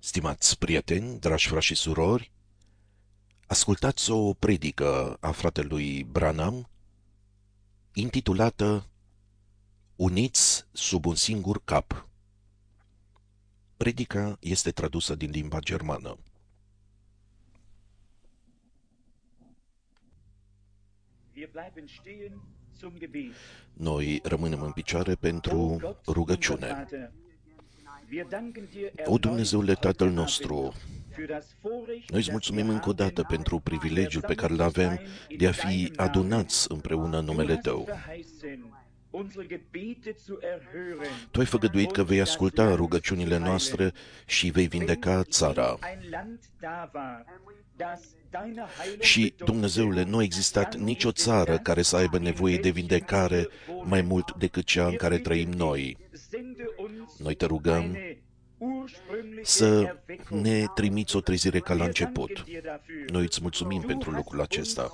Stimați prieteni, dragi frați și surori, ascultați o predică a fratelui Branham intitulată Uniți sub un singur cap. Predica este tradusă din limba germană. Noi rămânem în picioare pentru rugăciune. O, Dumnezeule Tatăl nostru, noi îți mulțumim încă o dată pentru privilegiul pe care îl avem de a fi adunați împreună în numele Tău. Tu ai făgăduit că vei asculta rugăciunile noastre și vei vindeca țara. Și, Dumnezeule, nu a existat nicio țară care să aibă nevoie de vindecare mai mult decât cea în care trăim noi. Noi te rugăm să ne trimiți o trezire ca la început. Noi îți mulțumim pentru lucrul acesta.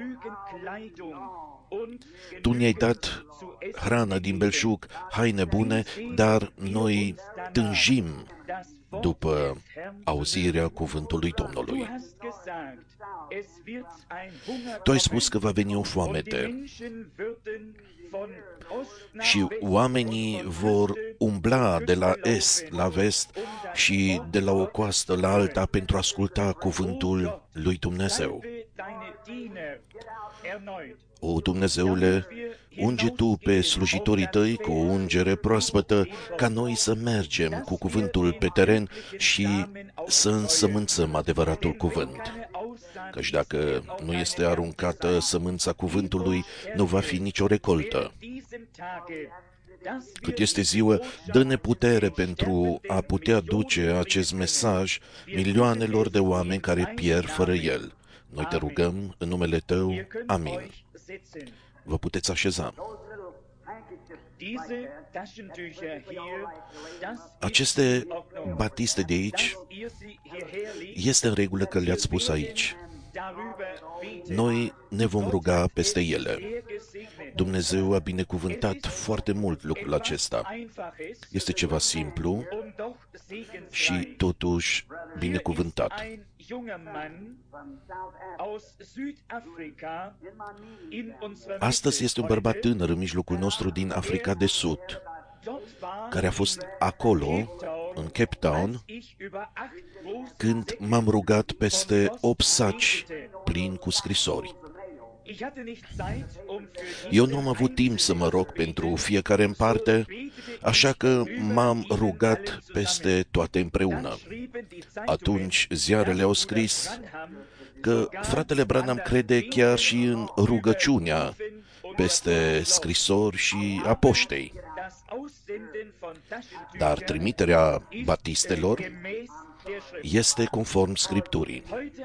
Tu ne-ai dat hrană din belșug, haine bune, dar noi tânjim după auzirea cuvântului Domnului. Tu ai spus că va veni o foamete și oamenii vor umbla de la est la vest și de la o coastă la alta pentru a asculta cuvântul lui Dumnezeu. O, Dumnezeule, unge Tu pe slujitorii Tăi cu o ungere proaspătă, ca noi să mergem cu cuvântul pe teren și să însămânțăm adevăratul cuvânt. Căci dacă nu este aruncată sămânța cuvântului, nu va fi nicio recoltă. Cât este ziua, dă-ne putere pentru a putea duce acest mesaj milioanelor de oameni care pierd fără el. Noi te rugăm în numele Tău. Amin. Vă puteți așeza. Aceste batiste de aici, este în regulă că le-ați pus aici. Noi ne vom ruga peste ele. Dumnezeu a binecuvântat foarte mult lucrul acesta. Este ceva simplu și totuși binecuvântat. Astăzi este un bărbat tânăr în mijlocul nostru din Africa de Sud, care a fost acolo, în Cape Town, când m-am rugat peste 8 saci plini cu scrisori. Eu nu am avut timp să mă rog pentru fiecare în parte, așa că m-am rugat peste toate împreună. Atunci ziarele au scris că fratele Branham crede chiar și în rugăciunea peste scrisori și apoștei. Dar trimiterea batistelor este conform Scripturii.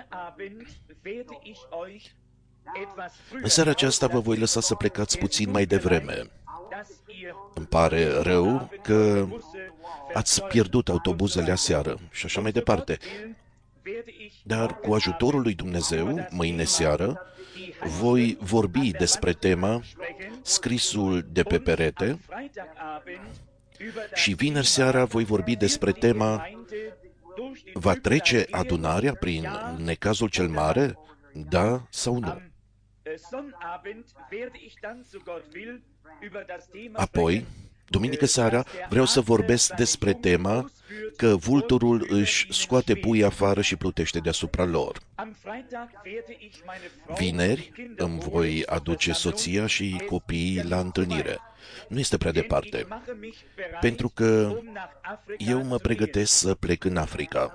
În seara aceasta vă voi lăsa să plecați puțin mai devreme. Îmi pare rău că ați pierdut autobuzele aseară și așa mai departe. Dar cu ajutorul lui Dumnezeu, mâine seară, voi vorbi despre tema scrisul de pe perete și vineri seara voi vorbi despre tema va trece adunarea prin necazul cel mare, da sau nu? Apoi, duminică seara, vreau să vorbesc despre tema că vulturul își scoate puii afară și plutește deasupra lor. Vineri îmi voi aduce soția și copiii la întâlnire. Nu este prea departe, pentru că eu mă pregătesc să plec în Africa.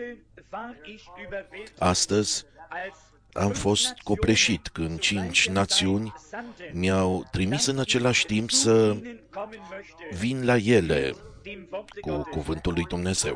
Astăzi am fost copleșit când 5 națiuni mi-au trimis în același timp să vin la ele cu cuvântul lui Dumnezeu.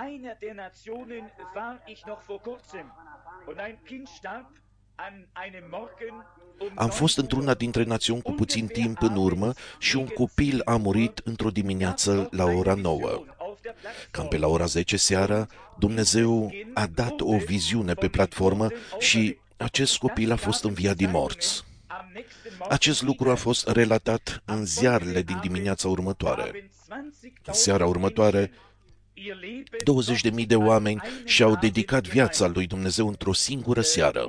Am fost într-una dintre națiuni cu puțin timp în urmă și un copil a murit într-o dimineață la ora 9. Cam pe la ora 10 seara, Dumnezeu a dat o viziune pe platformă și acest copil a fost înviat din morți. Acest lucru a fost relatat în ziarele din dimineața următoare. În seara următoare, 20.000 de oameni și-au dedicat viața lui Dumnezeu într-o singură seară.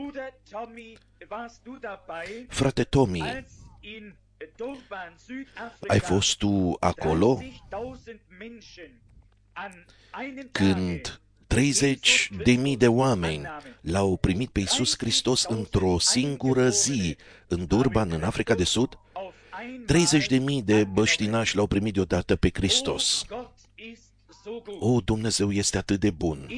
Frate Tommy, ai fost tu acolo când 30.000 de oameni l-au primit pe Iisus Hristos într-o singură zi în Durban, în Africa de Sud? 30.000 de băștinași l-au primit deodată pe Hristos. O, Dumnezeu este atât de bun!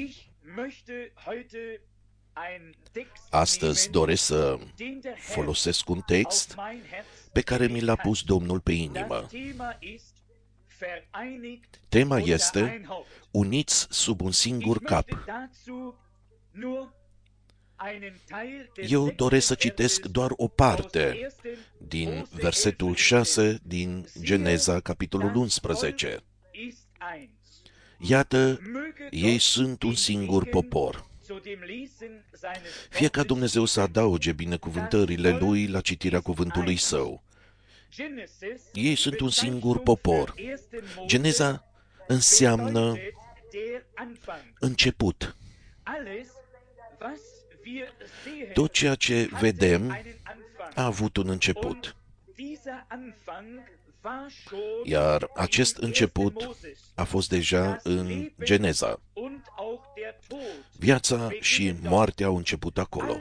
Astăzi doresc să folosesc un text pe care mi l-a pus Domnul pe inimă. Tema este uniți sub un singur cap. Eu doresc să citesc doar o parte din versetul 6 din Geneza, capitolul 11. Iată, ei sunt un singur popor. Fie ca Dumnezeu să adauge binecuvântările Lui la citirea cuvântului Său. Ei sunt un singur popor. Geneza înseamnă început. Tot ceea ce vedem a avut un început. Iar acest început a fost deja în Geneza. Viața și moartea au început acolo.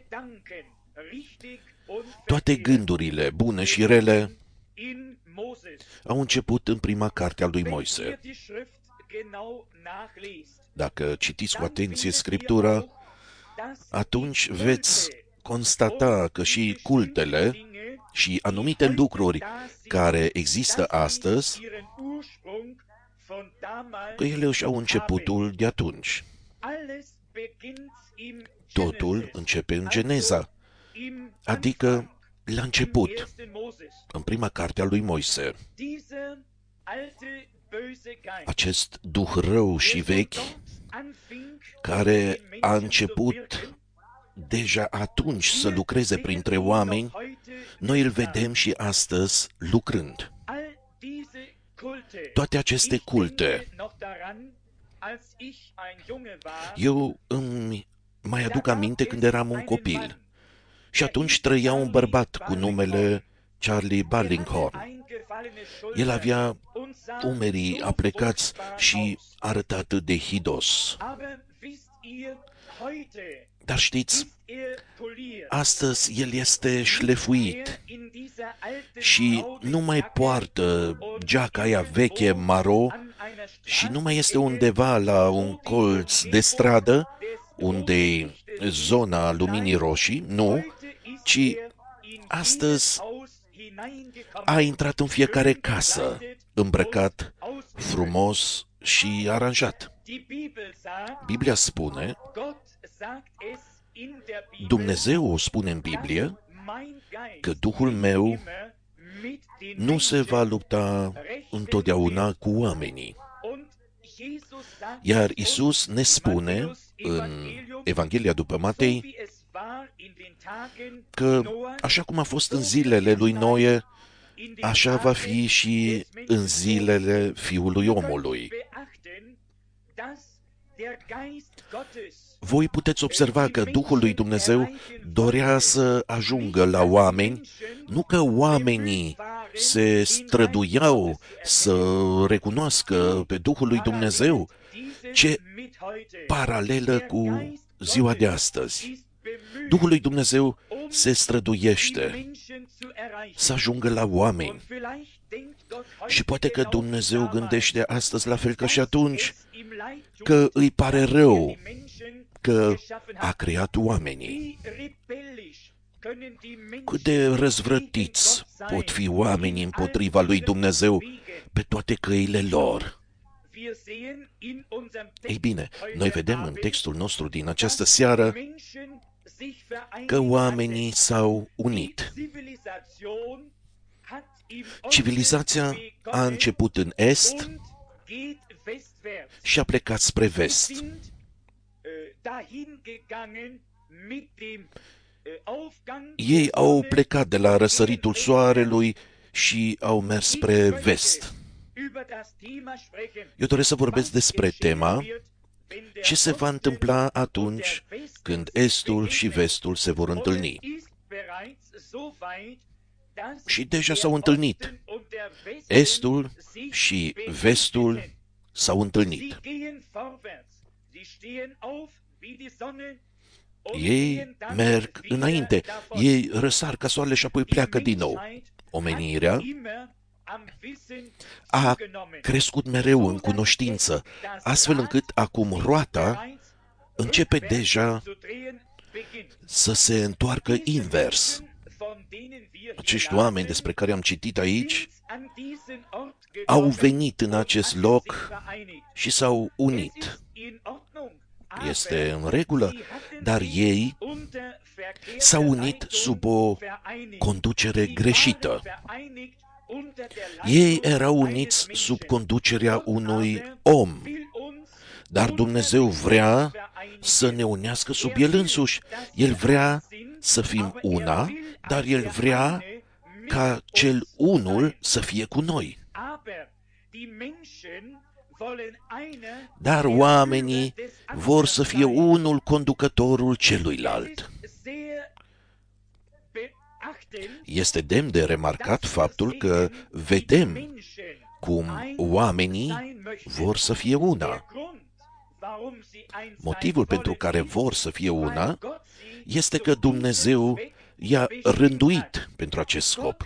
Toate gândurile bune și rele au început în prima carte a lui Moise. Dacă citiți cu atenție Scriptura, atunci veți constata că și cultele și anumite lucruri care există astăzi, că ele își au începutul de atunci. Totul începe în Geneza, adică la început, în prima carte a lui Moise. Acest duh rău și vechi, care a început deja atunci să lucreze printre oameni, noi îl vedem și astăzi lucrând. Toate aceste culte, eu îmi mai aduc aminte când eram un copil și atunci trăia un bărbat cu numele Charlie Ballinghorn. El avea umerii aplecați și arăta atât de hidos. Dar știți, astăzi el este șlefuit și nu mai poartă geaca aia veche maro și nu mai este undeva la un colț de stradă unde zona luminii roșii, nu, ci astăzi a intrat în fiecare casă, îmbrăcat frumos și aranjat. Biblia spune, Dumnezeu o spune în Biblie, că Duhul meu nu se va lupta întotdeauna cu oamenii. Iar Iisus ne spune în Evanghelia după Matei că așa cum a fost în zilele lui Noe, așa va fi și în zilele Fiului Omului. Voi puteți observa că Duhul lui Dumnezeu dorea să ajungă la oameni, nu că oamenii se străduiau să recunoască pe Duhul lui Dumnezeu, ce paralelă cu ziua de astăzi. Duhul lui Dumnezeu se străduiește să ajungă la oameni. Și poate că Dumnezeu gândește astăzi la fel ca și atunci, că îi pare rău că a creat oamenii. Cât de răzvrătiți pot fi oamenii împotriva lui Dumnezeu pe toate căile lor. Ei bine, noi vedem în textul nostru din această seară că oamenii s-au unit. Civilizația a început în est și a plecat spre vest. Ei au plecat de la răsăritul soarelui și au mers spre vest. Eu doresc să vorbesc despre tema ce se va întâmpla atunci când Estul și Vestul se vor întâlni. Și deja s-au întâlnit. Estul și Vestul s-au întâlnit. Ei merg înainte, ei răsar ca soarele și apoi pleacă din nou. Omenirea a crescut mereu în cunoștință, astfel încât acum roata începe deja să se întoarcă invers. Acești oameni despre care am citit aici au venit în acest loc și s-au unit. Este în regulă, dar ei s-au unit sub o conducere greșită. Ei erau uniți sub conducerea unui om, dar Dumnezeu vrea să ne unească sub El însuși. El vrea să fim una, dar El vrea ca cel unul să fie cu noi. Dar oamenii vor să fie unul conducătorul celuilalt. Este demn de remarcat faptul că vedem cum oamenii vor să fie una. Motivul pentru care vor să fie una este că Dumnezeu i-a rânduit pentru acest scop.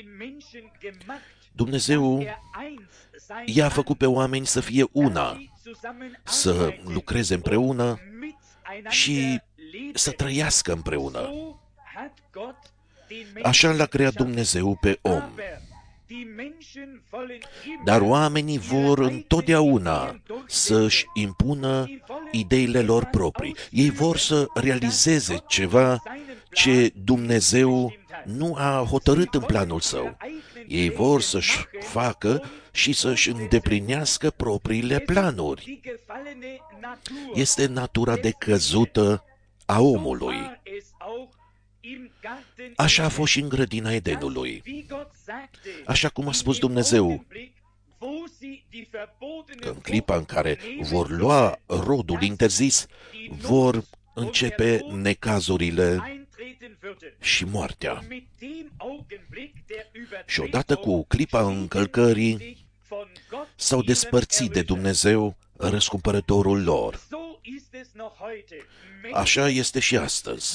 Dumnezeu i-a făcut pe oameni să fie una, să lucreze împreună și să trăiască împreună. Așa l-a creat Dumnezeu pe om. Dar oamenii vor întotdeauna să-și impună ideile lor proprii. Ei vor să realizeze ceva ce Dumnezeu nu a hotărât în planul său. Ei vor să-și facă și să-și îndeplinească propriile planuri. Este natura decăzută a omului. Așa a fost și în grădina Edenului. Așa cum a spus Dumnezeu, că în clipa în care vor lua rodul interzis, vor începe necazurile și moartea. Și odată cu clipa încălcării, s-au despărțit de Dumnezeu, răscumpărătorul lor. Așa este și astăzi.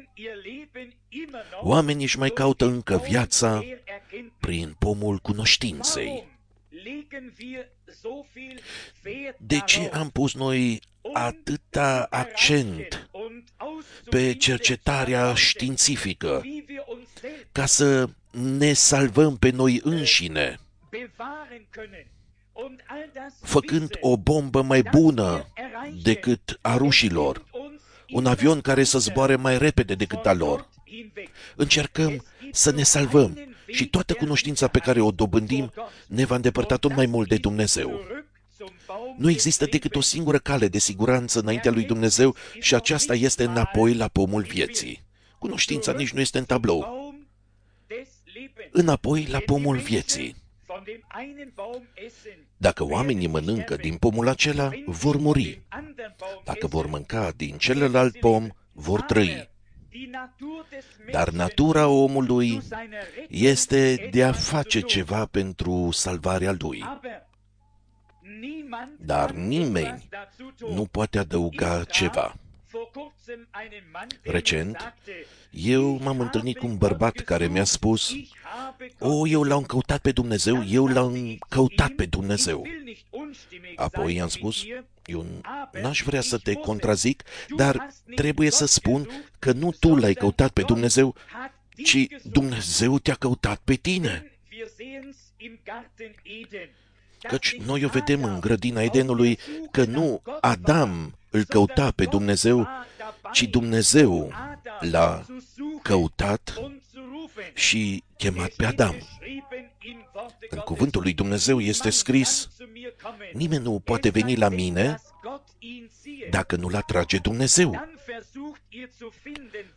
Oamenii își mai caută încă viața prin pomul cunoștinței. De ce am pus noi atâta accent pe cercetarea științifică? Ca să ne salvăm pe noi înșine, făcând o bombă mai bună decât a rușilor, un avion care să zboare mai repede decât a lor. Încercăm să ne salvăm și toată cunoștința pe care o dobândim ne va îndepărta tot mai mult de Dumnezeu. Nu există decât o singură cale de siguranță înaintea lui Dumnezeu și aceasta este înapoi la pomul vieții. Cunoștința nici nu este în tablou. Înapoi la pomul vieții. Dacă oamenii mănâncă din pomul acela, vor muri. Dacă vor mânca din celălalt pom, vor trăi. Dar natura omului este de a face ceva pentru salvarea lui. Dar nimeni nu poate adăuga ceva. Recent, eu m-am întâlnit cu un bărbat care mi-a spus: eu l-am căutat pe Dumnezeu, eu l-am căutat pe Dumnezeu. Apoi i-am spus: eu n-aș vrea să te contrazic, dar trebuie să spun că nu tu l-ai căutat pe Dumnezeu, ci Dumnezeu te-a căutat pe tine. Căci noi o vedem în grădina Edenului că nu Adam îl căuta pe Dumnezeu, ci Dumnezeu l-a căutat și chemat pe Adam. În cuvântul lui Dumnezeu este scris: nimeni nu poate veni la mine dacă nu-l atrage Dumnezeu.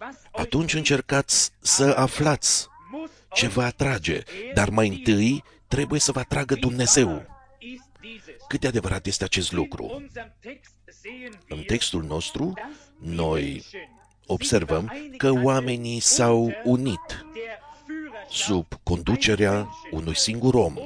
Atunci încercați să aflați ce vă atrage, dar mai întâi trebuie să vă atragă Dumnezeu. Cât de adevărat este acest lucru? În textul nostru, noi observăm că oamenii s-au unit sub conducerea unui singur om.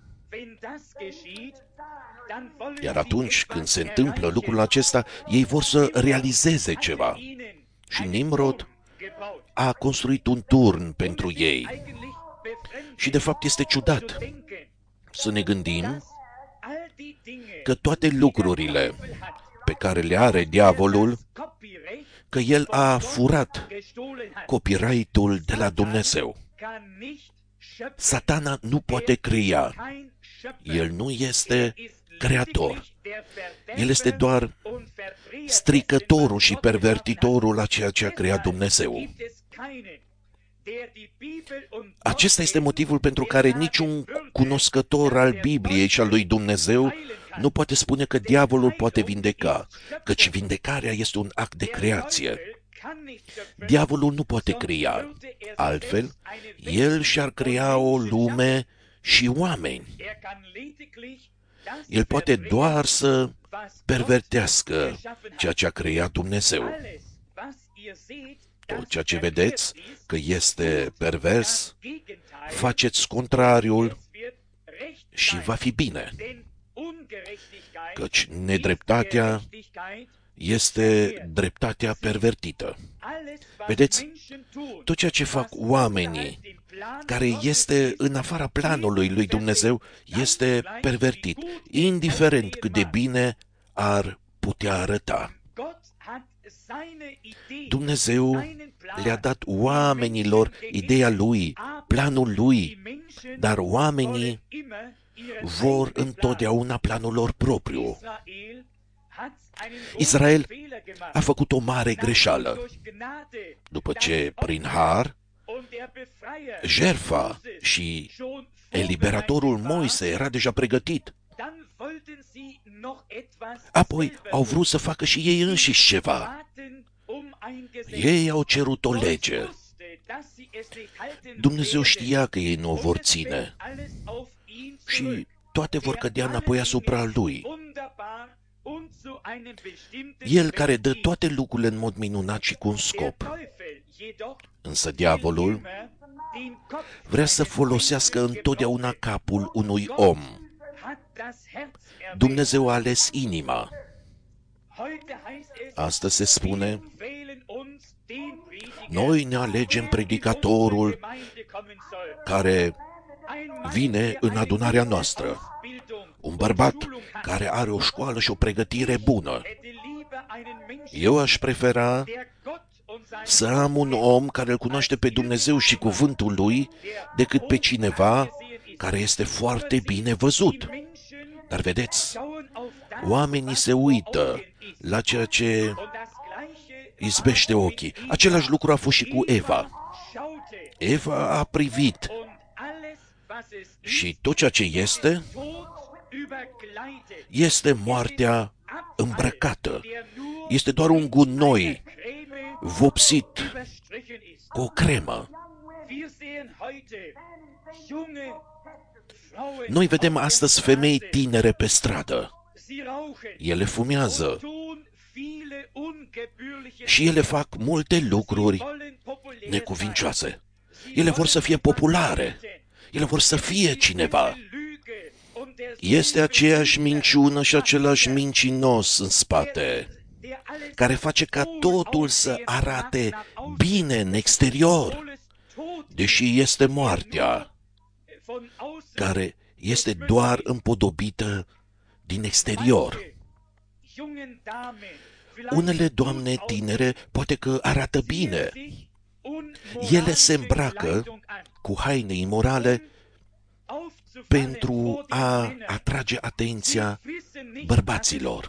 Iar atunci când se întâmplă lucrul acesta, ei vor să realizeze ceva. Și Nimrod a construit un turn pentru ei. Și de fapt este ciudat să ne gândim că toate lucrurile pe care le are diavolul, că el a furat copyright-ul de la Dumnezeu. Satana nu poate crea. El nu este creator. El este doar stricătorul și pervertitorul la ceea ce a creat Dumnezeu. Acesta este motivul pentru care niciun cunoscător al Bibliei și al lui Dumnezeu nu poate spune că diavolul poate vindeca, căci vindecarea este un act de creație. Diavolul nu poate crea, altfel, el și-ar crea o lume și oameni. El poate doar să pervertească ceea ce a creat Dumnezeu. Tot ceea ce vedeți că este pervers, faceți contrariul și va fi bine. Căci nedreptatea este dreptatea pervertită. Vedeți, tot ceea ce fac oamenii care este în afara planului lui Dumnezeu este pervertit, indiferent cât de bine ar putea arăta. Dumnezeu le-a dat oamenilor ideea lui, planul lui, dar oamenii vor întotdeauna planul lor propriu. Israel a făcut o mare greșeală. După ce, prin har, jertfa și eliberatorul Moise era deja pregătit, apoi au vrut să facă și ei înșiși ceva. Ei au cerut o lege. Dumnezeu știa că ei nu o vor ține și toate vor cădea înapoi asupra lui. El care dă toate lucrurile în mod minunat și cu un scop. Însă diavolul vrea să folosească întotdeauna capul unui om. Dumnezeu a ales inima. Astăzi se spune, noi ne alegem predicatorul care vine în adunarea noastră. Un bărbat care are o școală și o pregătire bună. Eu aș prefera să am un om care îl cunoaște pe Dumnezeu și cuvântul lui, decât pe cineva care este foarte bine văzut. Dar vedeți, oamenii se uită la ceea ce izbește ochii. Același lucru a fost și cu Eva. Eva a privit și tot ceea ce este moartea îmbrăcată. Este doar un gunoi vopsit cu o cremă. Noi vedem astăzi femei tinere pe stradă. Ele fumează și ele fac multe lucruri necuvincioase. Ele vor să fie populare. Ele vor să fie cineva. Este aceeași minciună și același mincinos în spate, care face ca totul să arate bine în exterior, deși este moartea, care este doar împodobită din exterior. Unele doamne tinere poate că arată bine. Ele se îmbracă cu haine imorale pentru a atrage atenția bărbaților.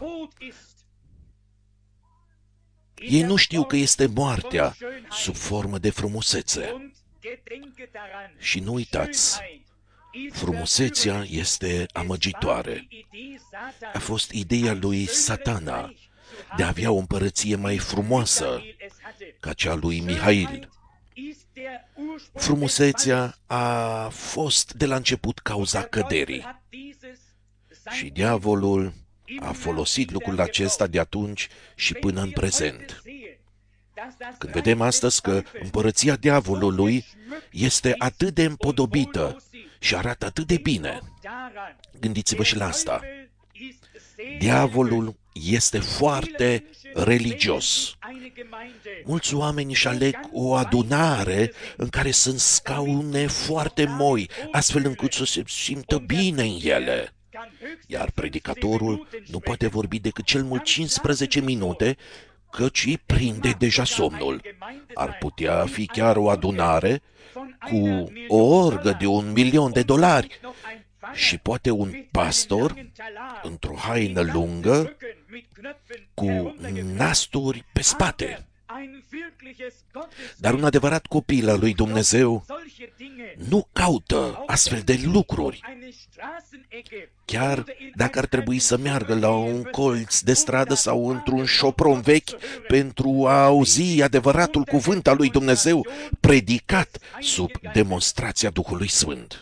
Ei nu știu că este moartea sub formă de frumusețe. Și nu uitați, frumusețea este amăgitoare. A fost ideea lui Satana de a avea o împărăție mai frumoasă ca cea lui Mihail. Frumusețea a fost de la început cauza căderii. Și diavolul a folosit lucrul acesta de atunci și până în prezent. Când vedem astăzi că împărăția diavolului este atât de împodobită și arată atât de bine, gândiți-vă și la asta. Diavolul este foarte religios. Mulți oameni își aleg o adunare în care sunt scaune foarte moi, astfel încât să se simtă bine în ele. Iar predicatorul nu poate vorbi decât cel mult 15 minute, căci îi prinde deja somnul. Ar putea fi chiar o adunare cu o orgă de $1.000.000 și poate un pastor într-o haină lungă cu nasturi pe spate. Dar un adevărat copil al lui Dumnezeu nu caută astfel de lucruri. Chiar dacă ar trebui să meargă la un colț de stradă sau într-un șopron vechi pentru a auzi adevăratul cuvânt al lui Dumnezeu predicat sub demonstrația Duhului Sfânt.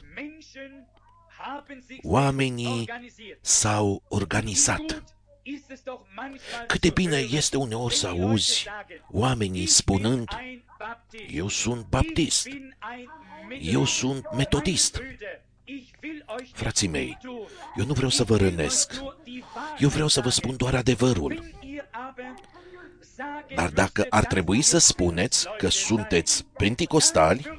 Oamenii s-au organizat. Cât de bine este uneori să auzi oamenii spunând: eu sunt baptist, eu sunt metodist. Frații mei, eu nu vreau să vă rănesc, eu vreau să vă spun doar adevărul. Dar dacă ar trebui să spuneți că sunteți penticostali,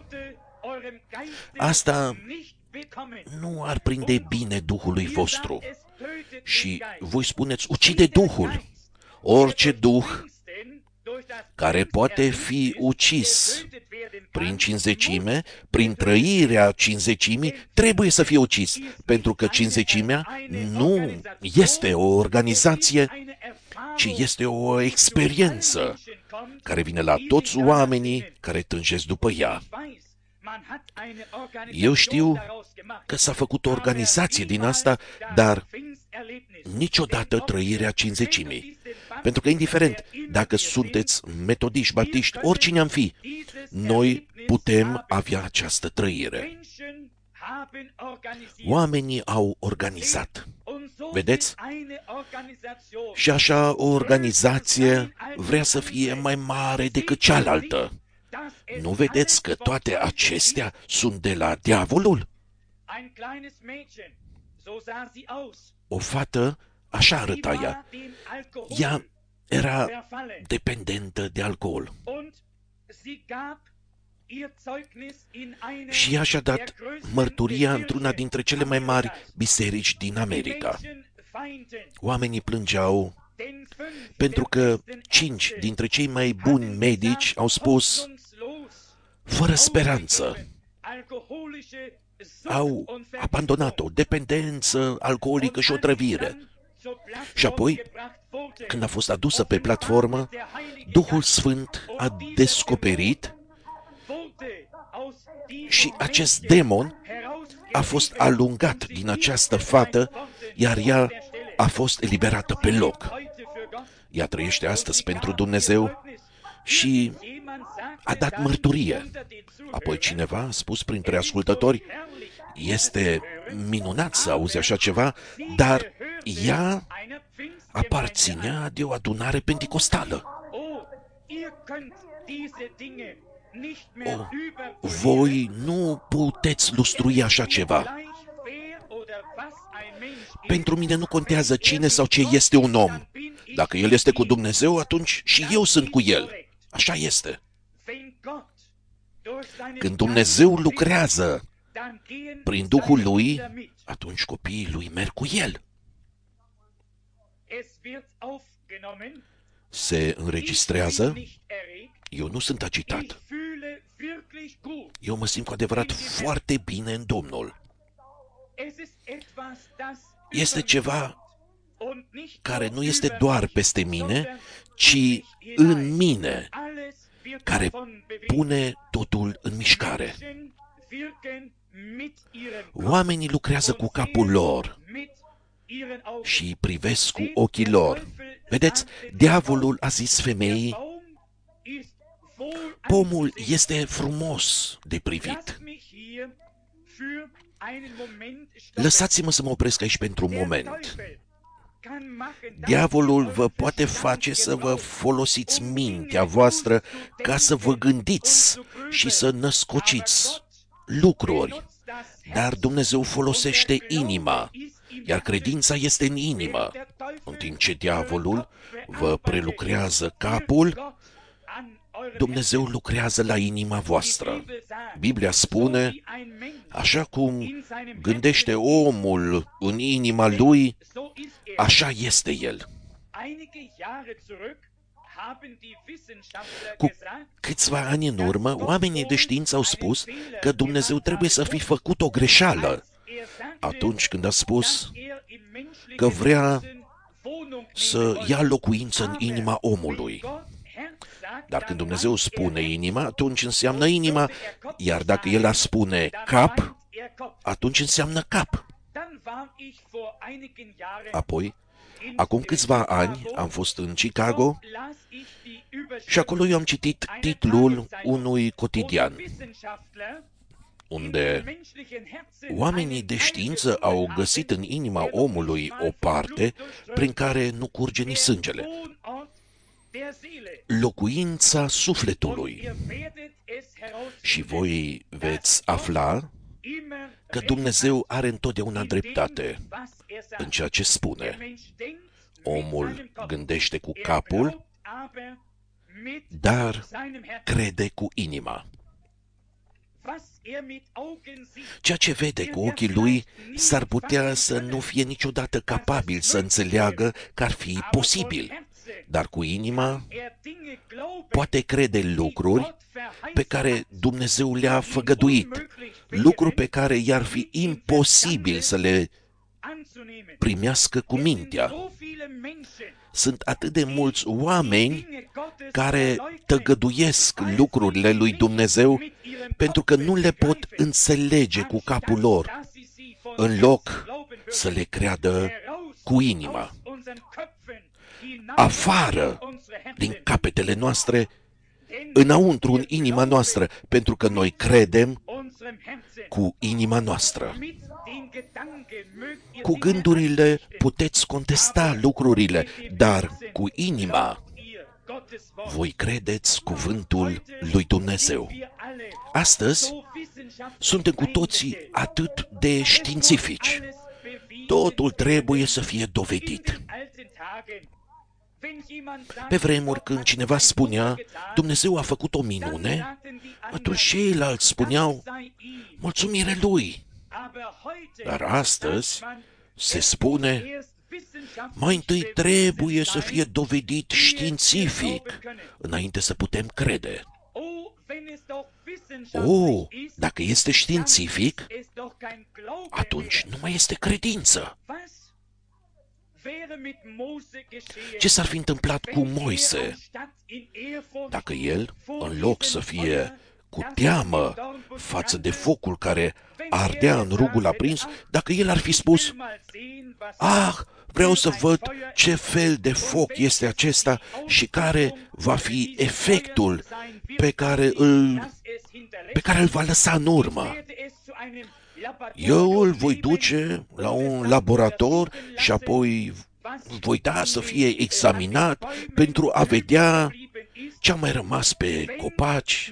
asta nu ar prinde bine Duhului vostru. Și voi spuneți: ucide Duhul. Orice Duh care poate fi ucis prin cinzecime, prin trăirea cinzecimii, trebuie să fie ucis, pentru că cinzecimea nu este o organizație, ci este o experiență care vine la toți oamenii care tânjesc după ea. Eu știu că s-a făcut o organizație din asta, dar niciodată trăirea cinzecimii. Pentru că, indiferent dacă sunteți metodiști, baptiști, oricine am fi, noi putem avea această trăire. Oamenii au organizat. Vedeți? Și așa o organizație vrea să fie mai mare decât cealaltă. Nu vedeți că toate acestea sunt de la diavolul? O fată, așa arăta ea. Ea era dependentă de alcool. Și ea și-a dat mărturia într-una dintre cele mai mari biserici din America. Oamenii plângeau pentru că 5 dintre cei mai buni medici au spus: fără speranță. Au abandonat-o, dependență alcoolică și otrăvire. Și apoi, când a fost adusă pe platformă, Duhul Sfânt a descoperit și acest demon a fost alungat din această fată, iar ea a fost eliberată pe loc. Ea trăiește astăzi pentru Dumnezeu și a dat mărturie. Apoi cineva a spus printre ascultători: este minunat să auzi așa ceva, dar ea aparținea de o adunare penticostală. Voi nu puteți lustrui așa ceva. Pentru mine nu contează cine sau ce este un om. Dacă el este cu Dumnezeu, atunci și eu sunt cu el. Așa este. Când Dumnezeu lucrează prin Duhul lui, atunci copiii lui merg cu el. Se înregistrează. Eu nu sunt agitat. Eu mă simt cu adevărat foarte bine în Domnul. Este ceva care nu este doar peste mine, ci în mine, care pune totul în mișcare. Oamenii lucrează cu capul lor și privesc cu ochii lor. Vedeți, diavolul a zis femeii: pomul este frumos de privit. Lăsați-mă să mă opresc aici pentru un moment. Diavolul vă poate face să vă folosiți mintea voastră ca să vă gândiți și să născociți lucruri, dar Dumnezeu folosește inima, iar credința este în inimă, în timp ce diavolul vă prelucrează capul. Dumnezeu lucrează la inima voastră. Biblia spune, așa cum gândește omul în inima lui, așa este el. Cu câțiva ani în urmă, oamenii de știință au spus că Dumnezeu trebuie să fi făcut o greșeală atunci când a spus că vrea să ia locuință în inima omului. Dar când Dumnezeu spune inima, atunci înseamnă inima, iar dacă El ar spune cap, atunci înseamnă cap. Apoi, acum câțiva ani am fost în Chicago și acolo eu am citit titlul unui cotidian, unde oamenii de știință au găsit în inima omului o parte prin care nu curge nici sângele, locuința sufletului. Și voi veți afla că Dumnezeu are întotdeauna dreptate în ceea ce spune. Omul gândește cu capul, dar crede cu inima. Ceea ce vede cu ochii lui s-ar putea să nu fie niciodată capabil să înțeleagă că ar fi posibil, dar cu inima poate crede lucruri pe care Dumnezeu le-a făgăduit, lucruri pe care i-ar fi imposibil să le primească cu mintea. Sunt atât de mulți oameni care tăgăduiesc lucrurile lui Dumnezeu pentru că nu le pot înțelege cu capul lor, în loc să le creadă cu inima. Afară din capetele noastre, înăuntru în inima noastră, pentru că noi credem cu inima noastră. Cu gândurile puteți contesta lucrurile, dar cu inima voi credeți cuvântul lui Dumnezeu. Astăzi suntem cu toții atât de științifici. Totul trebuie să fie dovedit. Pe vremuri, când cineva spunea, Dumnezeu a făcut o minune, atunci ceilalți spuneau, mulțumire Lui. Dar astăzi se spune, mai întâi trebuie să fie dovedit științific, înainte să putem crede. Dacă este științific, atunci nu mai este credință. Ce s-ar fi întâmplat cu Moise dacă el, în loc să fie cu teamă față de focul care ardea în rugul aprins, dacă el ar fi spus, vreau să văd ce fel de foc este acesta și care va fi efectul pe care îl va lăsa în urmă. Eu îl voi duce la un laborator și apoi voi da să fie examinat pentru a vedea ce a mai rămas pe copaci.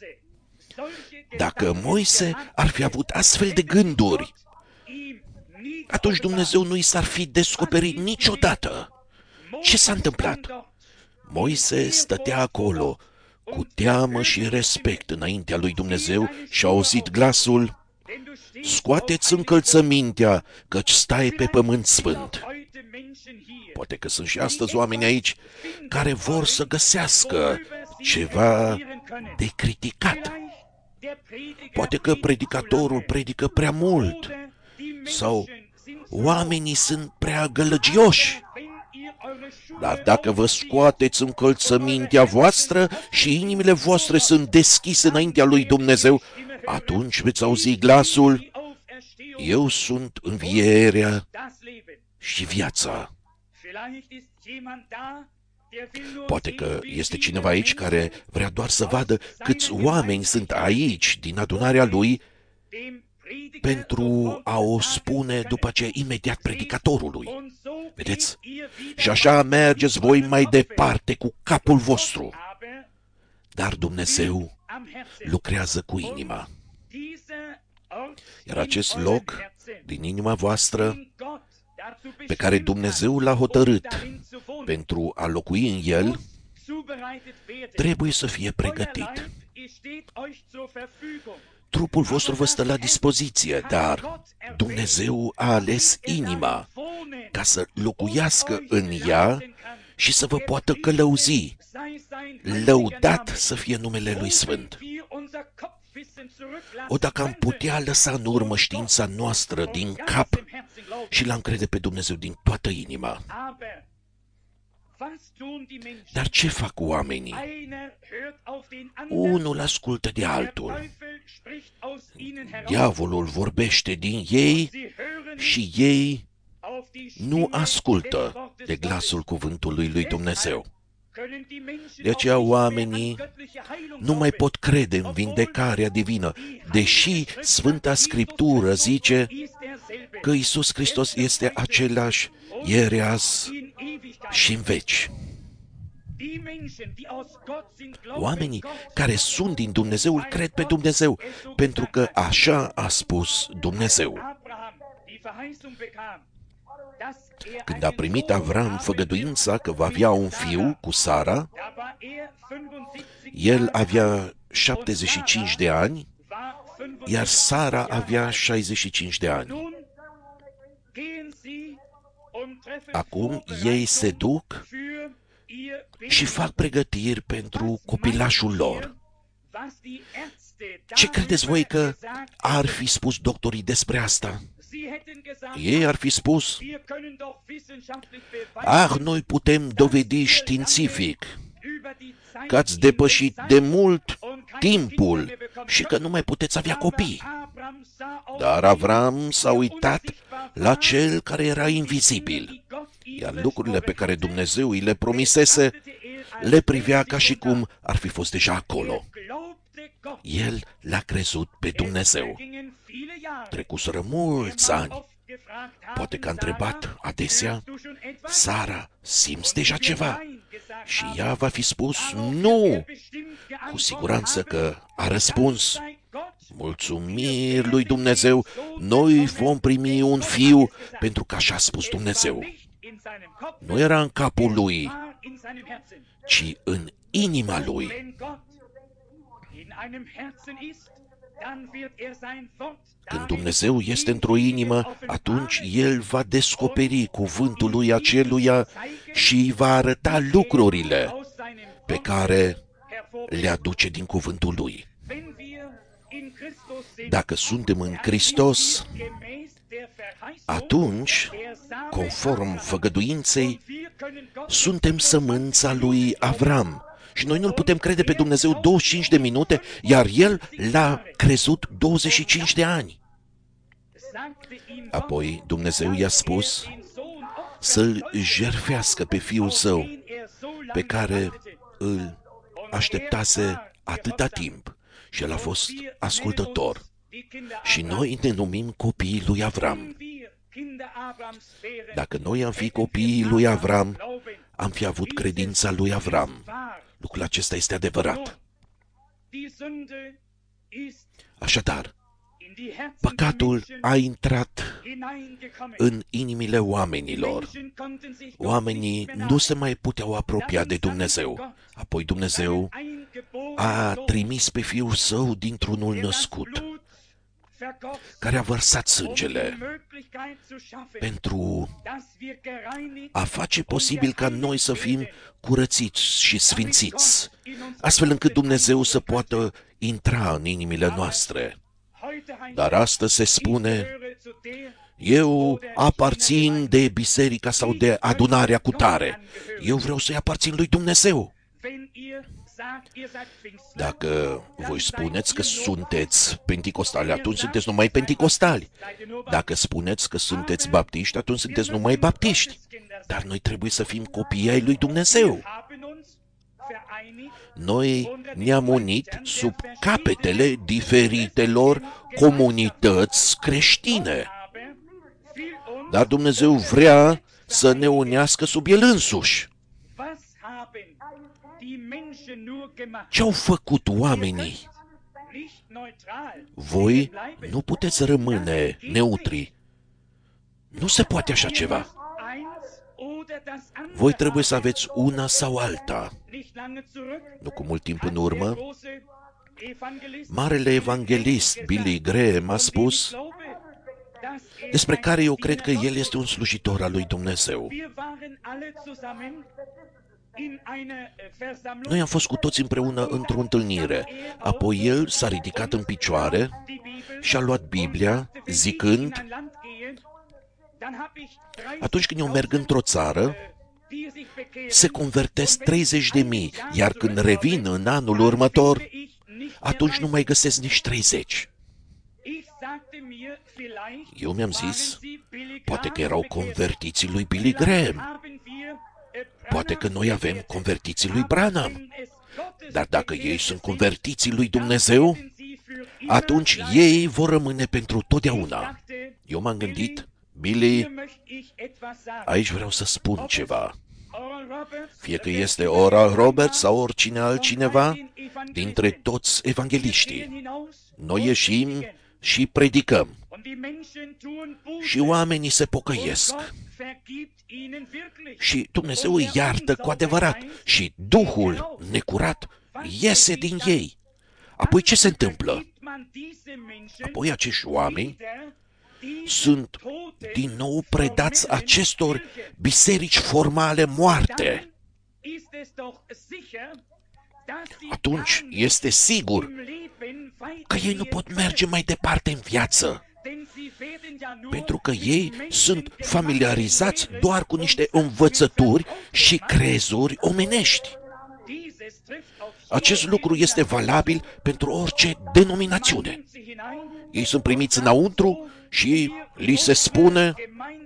Dacă Moise ar fi avut astfel de gânduri, atunci Dumnezeu nu i s-ar fi descoperit niciodată. Ce s-a întâmplat? Moise stătea acolo, cu teamă și respect înaintea lui Dumnezeu și a auzit glasul, scoateți încălțămintea, căci stai pe pământ sfânt. Poate că sunt și astăzi oameni aici care vor să găsească ceva de criticat. Poate că predicatorul predică prea mult sau oamenii sunt prea gălăgioși. Dar dacă vă scoateți încălțămintea voastră și inimile voastre sunt deschise înaintea lui Dumnezeu, atunci veți auzi glasul, eu sunt învierea și viața. Poate că este cineva aici care vrea doar să vadă câți oameni sunt aici din adunarea lui pentru a o spune după aceea imediat predicatorului. Vedeți? Și așa mergeți voi mai departe cu capul vostru. Dar Dumnezeu lucrează cu inima. Iar acest loc din inima voastră pe care Dumnezeu l-a hotărât pentru a locui în el, trebuie să fie pregătit. Trupul vostru vă stă la dispoziție, dar Dumnezeu a ales inima ca să locuiască în ea și să vă poată călăuzi. Lăudat să fie numele Lui Sfânt. O, dacă am putea lăsa în urmă știința noastră din cap și l-am crede pe Dumnezeu din toată inima. Dar ce fac oamenii? Unul ascultă de altul. Diavolul vorbește din ei și ei nu ascultă de glasul cuvântului lui Dumnezeu. De aceea oamenii nu mai pot crede în vindecarea divină, deși Sfânta Scriptură zice că Iisus Hristos este același ieri, azi și în veci. Oamenii care sunt din Dumnezeu îl cred pe Dumnezeu, pentru că așa a spus Dumnezeu. Când a primit Avram făgăduința că va avea un fiu cu Sara, el avea 75 de ani, iar Sara avea 65 de ani. Acum ei se duc și fac pregătiri pentru copilașul lor. Ce credeți voi că ar fi spus doctorii despre asta? Ei ar fi spus: noi putem dovedi științific că ați depășit de mult timpul și că nu mai puteți avea copii. Dar Avram s-a uitat la cel care era invizibil, iar lucrurile pe care Dumnezeu îi le promisese le privea ca și cum ar fi fost deja acolo. El l-a crezut pe Dumnezeu. Trecuseră mulți ani. Poate că a întrebat adesea: Sara, simți deja ceva? Și ea va fi spus: nu. Cu siguranță că a răspuns: mulțumiri lui Dumnezeu, noi vom primi un fiu, pentru că așa a spus Dumnezeu. Nu era în capul lui, ci în inima lui. Când Dumnezeu este într-o inimă, atunci El va descoperi cuvântul lui aceluia și îi va arăta lucrurile pe care le aduce din cuvântul lui. Dacă suntem în Hristos, atunci, conform făgăduinței, suntem sămânța lui Avram. Și noi nu-L putem crede pe Dumnezeu 25 de minute, iar El l-a crezut 25 de ani. Apoi Dumnezeu i-a spus să-L jertfească pe Fiul Său, pe care îl așteptase atâta timp, și El a fost ascultător. Și noi ne numim copiii lui Avram. Dacă noi am fi copiii lui Avram, am fi avut credința lui Avram. Lucrul acesta este adevărat. Așadar, păcatul a intrat în inimile oamenilor. Oamenii nu se mai puteau apropia de Dumnezeu. Apoi Dumnezeu a trimis pe Fiul Său dintr-unul născut, care a vărsat sângele pentru a face posibil ca noi să fim curățiți și sfințiți, astfel încât Dumnezeu să poată intra în inimile noastre. Dar astăzi se spune: eu aparțin de biserica sau de adunarea cutare. Eu vreau să-i aparțin lui Dumnezeu. Dacă voi spuneți că sunteți penticostali, atunci sunteți numai penticostali. Dacă spuneți că sunteți baptiști, atunci sunteți numai baptiști. Dar noi trebuie să fim copii ai lui Dumnezeu. Noi ne-am unit sub capetele diferitelor comunități creștine. Dar Dumnezeu vrea să ne unească sub El însuși. Ce-au făcut oamenii? Voi nu puteți rămâne neutri. Nu se poate așa ceva. Voi trebuie să aveți una sau alta. Nu cu mult timp în urmă, marele evanghelist Billy Graham a spus, despre care eu cred că el este un slujitor al lui Dumnezeu. Noi am fost cu toți împreună într-o întâlnire. Apoi el s-a ridicat în picioare și a luat Biblia, zicând, atunci când eu merg într-o țară, se convertesc 30.000, iar când revin în anul următor, atunci nu mai găsesc nici 30. Eu mi-am zis, poate că erau convertiții lui Billy Graham. Poate că noi avem convertiții lui Branham. Dar dacă ei sunt convertiții lui Dumnezeu, atunci ei vor rămâne pentru totdeauna. Eu m-am gândit, Billy, aici vreau să spun ceva. Fie că este Oral Roberts sau oricine altcineva, dintre toți evangeliștii, noi ieșim și predicăm. Și oamenii se pocăiesc. Și Dumnezeu îi iartă cu adevărat. Și Duhul necurat iese din ei. Apoi ce se întâmplă? Apoi acești oameni sunt din nou predați acestor biserici formale moarte. Atunci este sigur că ei nu pot merge mai departe în viață, pentru că ei sunt familiarizați doar cu niște învățături și crezuri omenești. Acest lucru este valabil pentru orice denominațiune. Ei sunt primiți înăuntru și li se spune,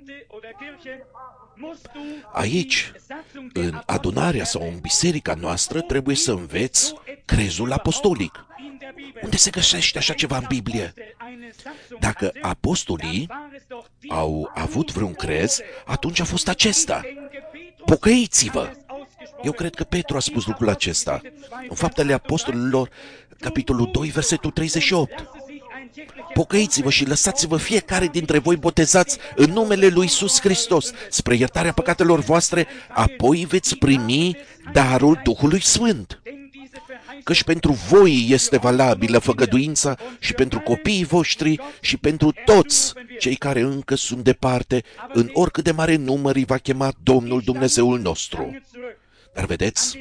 aici, în adunarea sau în biserica noastră, trebuie să înveți crezul apostolic. Unde se găsește așa ceva în Biblie? Dacă apostolii au avut vreun crez, atunci a fost acesta. Pocăiți-vă! Eu cred că Petru a spus lucrul acesta. În Faptele Apostolilor, capitolul 2, versetul 38. Pocăiți-vă și lăsați-vă fiecare dintre voi botezați în numele lui Iisus Hristos spre iertarea păcatelor voastre, apoi veți primi darul Duhului Sfânt. Căci pentru voi este valabilă făgăduința și pentru copiii voștri și pentru toți cei care încă sunt departe, în oricât de mare număr îi va chema Domnul Dumnezeul nostru. Dar vedeți,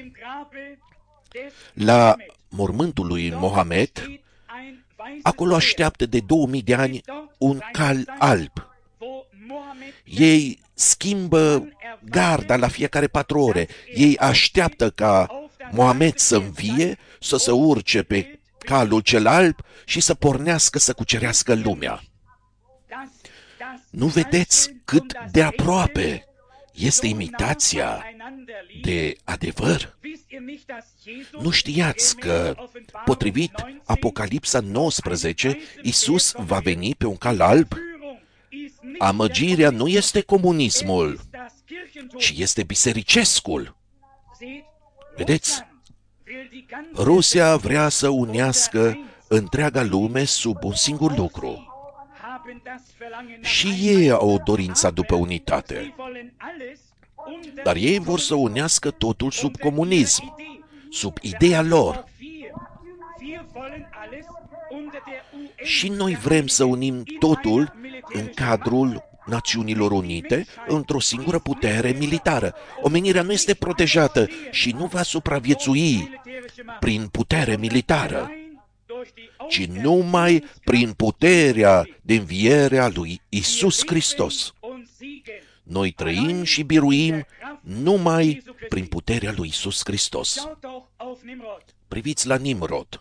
la mormântul lui Mohamed, acolo așteaptă de 2000 de ani un cal alb. Ei schimbă garda la fiecare 4 ore. Ei așteaptă ca Mohamed să învie, să se urce pe calul cel alb și să pornească să cucerească lumea. Nu vedeți cât de aproape este imitația de adevăr? Nu știați că, potrivit Apocalipsa 19, Iisus va veni pe un cal alb? Amăgirea nu este comunismul, ci este bisericescul. Vedeți? Rusia vrea să unească întreaga lume sub un singur lucru. Și ei au o dorință după unitate. Dar ei vor să unească totul sub comunism, sub ideea lor. Și noi vrem să unim totul în cadrul Națiunilor Unite într-o singură putere militară. Omenirea nu este protejată și nu va supraviețui prin putere militară, ci numai prin puterea de înviere a lui Iisus Hristos. Noi trăim și biruim numai prin puterea lui Iisus Hristos. Priviți la Nimrod.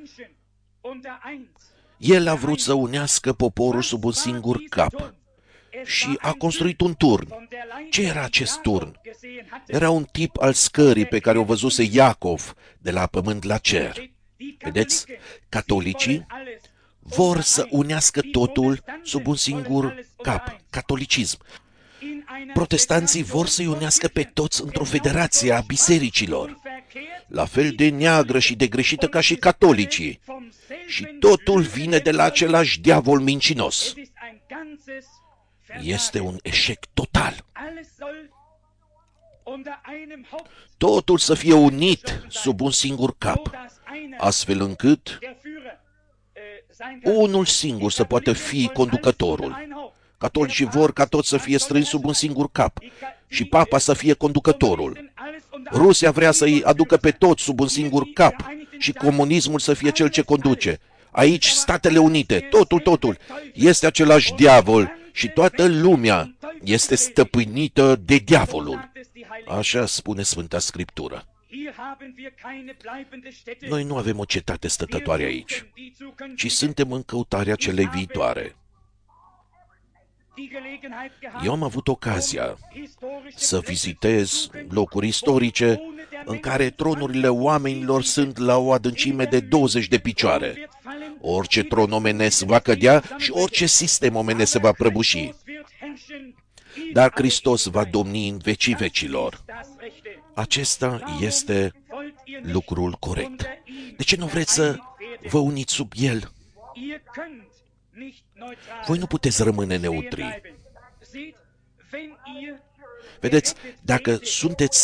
El a vrut să unească poporul sub un singur cap. și a construit un turn. Ce era acest turn? Era un tip al scării pe care o văzuse Iacov de la pământ la cer. Vedeți, catolicii vor să unească totul sub un singur cap, catolicism. Protestanții vor să-i unească pe toți într-o federație a bisericilor, la fel de neagră și de greșită ca și catolicii. Și totul vine de la același diavol mincinos. Este un eșec total. Totul să fie unit sub un singur cap, astfel încât unul singur să poată fi conducătorul. Catolicii vor ca toți să fie strânși sub un singur cap și papa să fie conducătorul. Rusia vrea să-i aducă pe toți sub un singur cap și comunismul să fie cel ce conduce. Aici, Statele Unite, totul, este același diavol și toată lumea este stăpânită de diavolul. Așa spune Sfânta Scriptură. Noi nu avem o cetate stătătoare aici, ci suntem în căutarea celei viitoare. Eu am avut ocazia să vizitez locuri istorice în care tronurile oamenilor sunt la o adâncime de 20 de picioare. Orice tron omenesc va cădea și orice sistem omenesc se va prăbuși. Dar Hristos va domni în vecii vecilor. Acesta este lucrul corect. De ce nu vreți să vă uniți sub El? Voi nu puteți rămâne neutri. Vedeți, dacă sunteți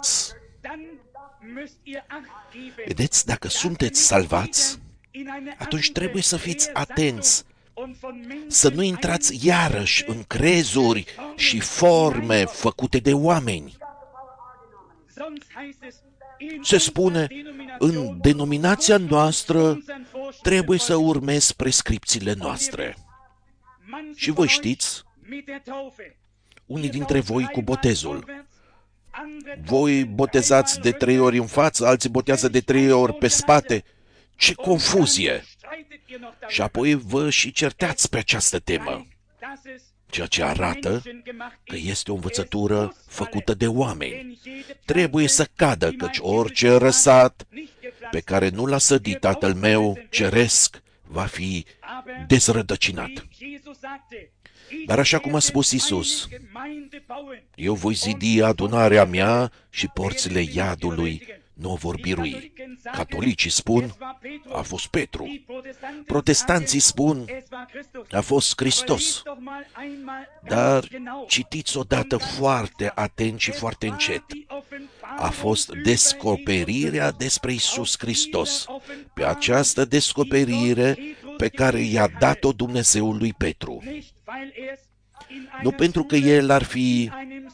salvați, atunci trebuie să fiți atenți, să nu intrați iarăși în crezuri și forme făcute de oameni. Se spune, în denominația noastră trebuie să urmezi prescripțiile noastre. Și voi știți, unii dintre voi cu botezul. Voi botezați de 3 ori în față, alții botează de 3 ori pe spate. Ce confuzie! Și apoi vă și certați pe această temă, ceea ce arată că este o învățătură făcută de oameni. Trebuie să cadă, căci orice răsat pe care nu l-a sădit Tatăl meu ceresc va fi dezrădăcinat. Dar așa cum a spus Iisus, eu voi zidi adunarea mea și porțile iadului nu o vor birui. Catolicii spun, a fost Petru. Protestanții spun, a fost Hristos. Dar citiți odată foarte atent și foarte încet. A fost descoperirea despre Iisus Hristos. Pe această descoperire pe care i-a dat-o Dumnezeul lui Petru. Nu pentru că el ar fi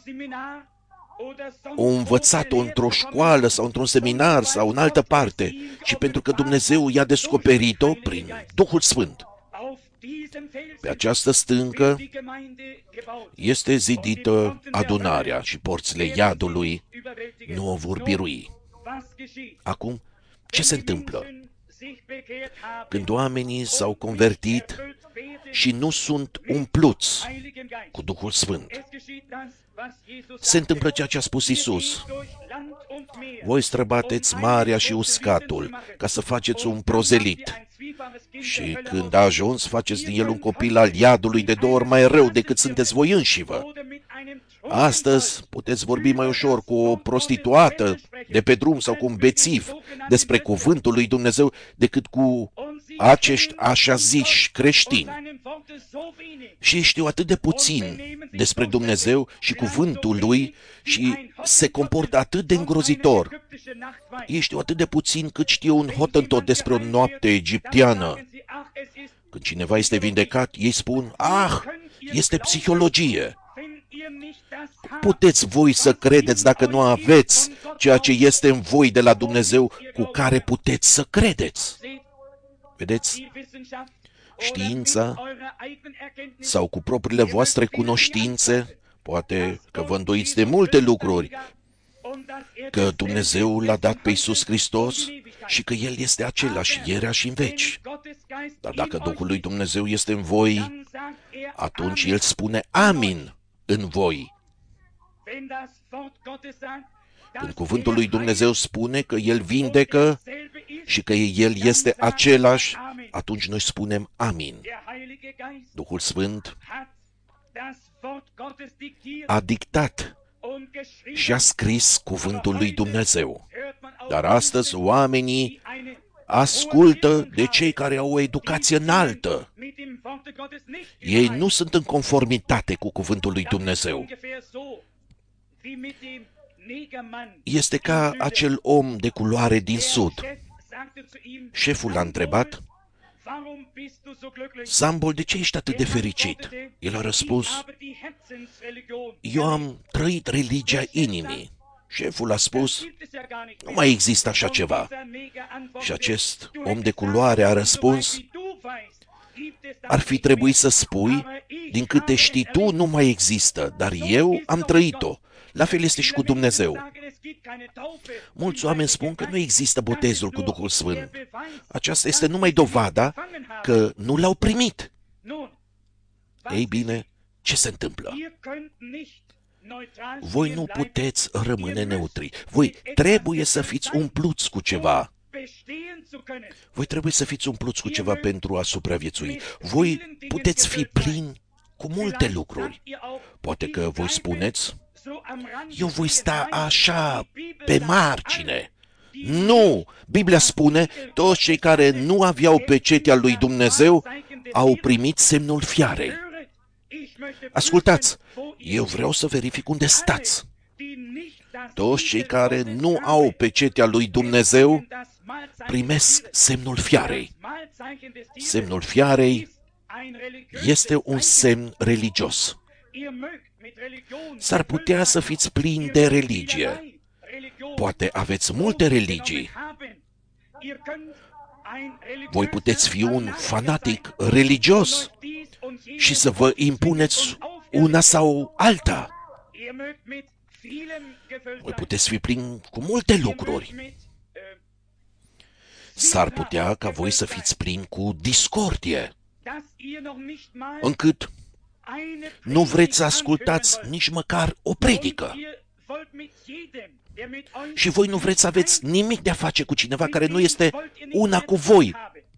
o învățat-o într-o școală sau într-un seminar sau în altă parte, ci pentru că Dumnezeu i-a descoperit-o prin Duhul Sfânt. Pe această stâncă este zidită adunarea și porțile iadului nu o vor birui. Acum, ce se întâmplă? Când oamenii s-au convertit și nu sunt umpluți cu Duhul Sfânt, se întâmplă ceea ce a spus Iisus. Voi străbateți marea și uscatul ca să faceți un prozelit. Și când a ajuns, faceți din el un copil al iadului de 2 ori mai rău decât sunteți voi înșivă. Astăzi puteți vorbi mai ușor cu o prostituată de pe drum sau cu un bețiv despre cuvântul lui Dumnezeu decât cu acești așa ziși creștini. Și știu atât de puțin despre Dumnezeu și cuvântul lui și se comportă atât de îngrozitor. Ei știu atât de puțin cât știu un Hottentot despre o noapte egipteană. Când cineva este vindecat, ei spun, este psihologie. Puteți voi să credeți dacă nu aveți ceea ce este în voi de la Dumnezeu cu care puteți să credeți. Vedeți? Știința sau cu propriile voastre cunoștințe, poate că vă îndoiți de multe lucruri, că Dumnezeu l-a dat pe Iisus Hristos și că El este același ierea și în veci. Dar dacă Duhul lui Dumnezeu este în voi, atunci El spune amin în voi. Când cuvântul lui Dumnezeu spune că El vindecă și că El este același, atunci noi spunem amin. Duhul Sfânt a dictat și a scris cuvântul lui Dumnezeu. Dar astăzi oamenii ascultă de cei care au o educație înaltă. Ei nu sunt în conformitate cu cuvântul lui Dumnezeu. Este ca acel om de culoare din sud. Șeful l-a întrebat: Sambol, de ce ești atât de fericit? El a răspuns: eu am trăit religia inimii. Șeful a spus: nu mai există așa ceva. Și acest om de culoare a răspuns: ar fi trebuit să spui, din câte știi tu, nu mai există, dar eu am trăit-o. La fel este și cu Dumnezeu. Mulți oameni spun că nu există botezul cu Duhul Sfânt. Aceasta este numai dovada că nu l-au primit. Ei bine, ce se întâmplă? Voi nu puteți rămâne neutri. Voi trebuie să fiți umpluți cu ceva. Voi trebuie să fiți umpluți cu ceva pentru a supraviețui. Voi puteți fi plini cu multe lucruri. Poate că voi spuneți: eu voi sta așa, pe margine. Nu! Biblia spune, toți cei care nu aveau pecetea lui Dumnezeu au primit semnul fiarei. Ascultați, eu vreau să verific unde stați. Toți cei care nu au pecetea lui Dumnezeu primesc semnul fiarei. Semnul fiarei este un semn religios. S-ar putea să fiți plini de religie. Poate aveți multe religii. Voi puteți fi un fanatic religios și să vă impuneți una sau alta. Voi puteți fi plini cu multe lucruri. S-ar putea ca voi să fiți plini cu discordie, încât nu vreți să ascultați nici măcar o predică. Și voi nu vreți să aveți nimic de a face cu cineva care nu este una cu voi.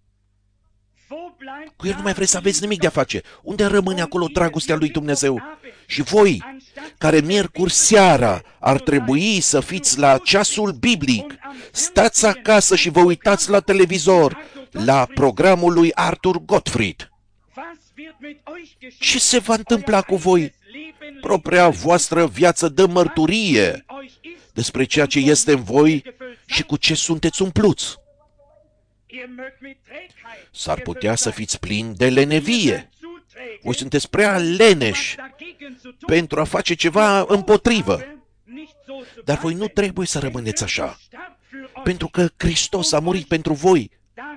Cu el nu mai vreți să aveți nimic de a face. Unde rămâne acolo dragostea lui Dumnezeu? Și voi, care miercuri seara ar trebui să fiți la ceasul biblic, stați acasă și vă uitați la televizor, la programul lui Arthur Gottfried. Ce se va întâmpla cu voi? Propria voastră viață dă mărturie despre ceea ce este în voi și cu ce sunteți umpluți. S-ar putea să fiți plini de lenevie. Voi sunteți prea leneși pentru a face ceva împotrivă. Dar voi nu trebuie să rămâneți așa, pentru că Hristos a murit pentru voi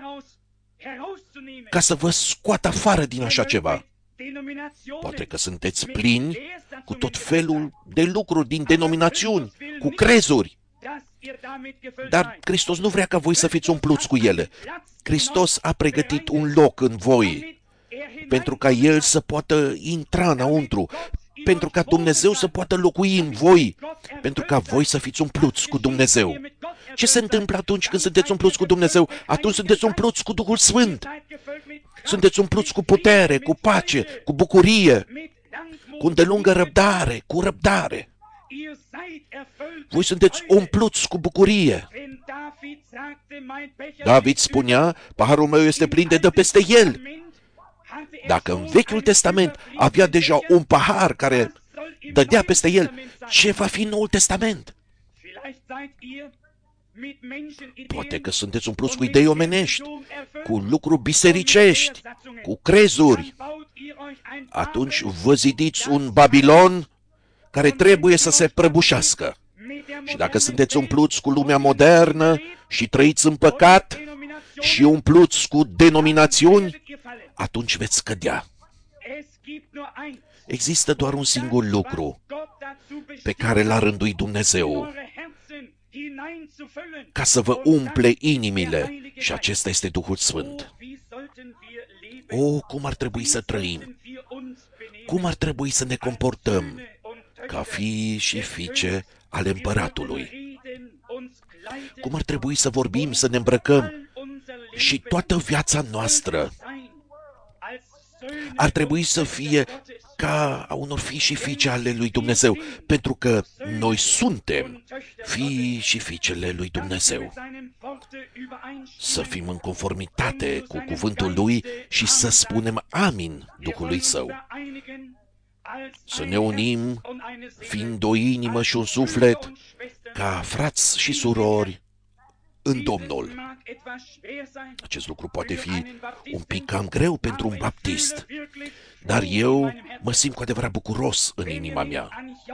ca să vă scoată afară din așa ceva. Poate că sunteți plini cu tot felul de lucruri din denominațiuni, cu crezuri. Dar Hristos nu vrea ca voi să fiți umpluți cu ele. Hristos a pregătit un loc în voi pentru ca El să poată intra înăuntru, pentru ca Dumnezeu să poată locui în voi, pentru ca voi să fiți umpluți cu Dumnezeu. Ce se întâmplă atunci când sunteți umpluți cu Dumnezeu? Atunci sunteți umpluți cu Duhul Sfânt. Sunteți umpluți cu putere, cu pace, cu bucurie, cu îndelungă răbdare, cu răbdare. Voi sunteți umpluți cu bucurie. David spunea, paharul meu este plin de dă peste el. Dacă în Vechiul Testament avea deja un pahar care dădea peste el, ce va fi în Noul Testament? Poate că sunteți umpluți cu idei omenești, cu lucruri bisericești, cu crezuri. Atunci vă zidiți un Babilon care trebuie să se prăbușească. Și dacă sunteți umpluți cu lumea modernă și trăiți în păcat și umpluți cu denominațiuni, atunci veți cădea. Există doar un singur lucru pe care l-a rânduit Dumnezeu ca să vă umple inimile, și acesta este Duhul Sfânt. O, cum ar trebui să trăim! cum ar trebui să ne comportăm ca fii și fiice ale împăratului, cum ar trebui să vorbim, să ne îmbrăcăm și toată viața noastră ar trebui să fie ca a unor fii și fiice ale lui Dumnezeu, pentru că noi suntem fii și fiicele lui Dumnezeu. Să fim în conformitate cu cuvântul lui și să spunem amin Duhului Său. Să ne unim, fiind o inimă și un suflet, ca frați și surori în Domnul. Acest lucru poate fi un pic cam greu pentru un baptist, dar eu mă simt cu adevărat bucuros în inima mea.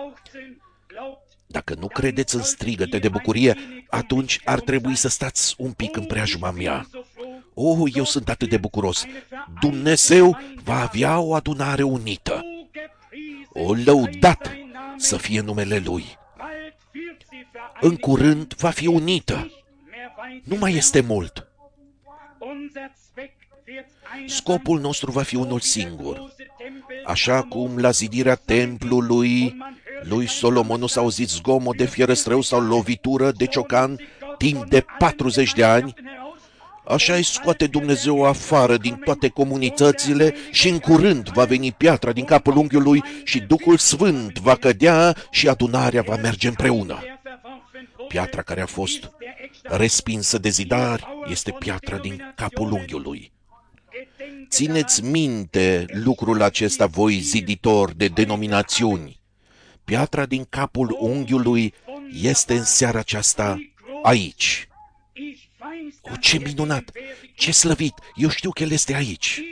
Dacă nu credeți în strigăte de bucurie, atunci ar trebui să stați un pic în preajma mea. Oh, eu sunt atât de bucuros! Dumnezeu va avea o adunare unită. O lăudat să fie numele Lui. În curând va fi unită. Nu mai este mult. Scopul nostru va fi unul singur. Așa cum la zidirea templului lui Solomon nu s-a auzit zgomot de fierăstrău sau lovitură de ciocan timp de 40 de ani, așa îi scoate Dumnezeu afară din toate comunitățile și în curând va veni piatra din capul unghiului și Duhul Sfânt va cădea și adunarea va merge împreună. Piatra care a fost respinsă de zidari este piatra din capul unghiului. Țineți minte lucrul acesta, voi ziditori de denominațiuni. Piatra din capul unghiului este în seara aceasta aici. O, ce minunat! Ce slăvit! Eu știu că El este aici.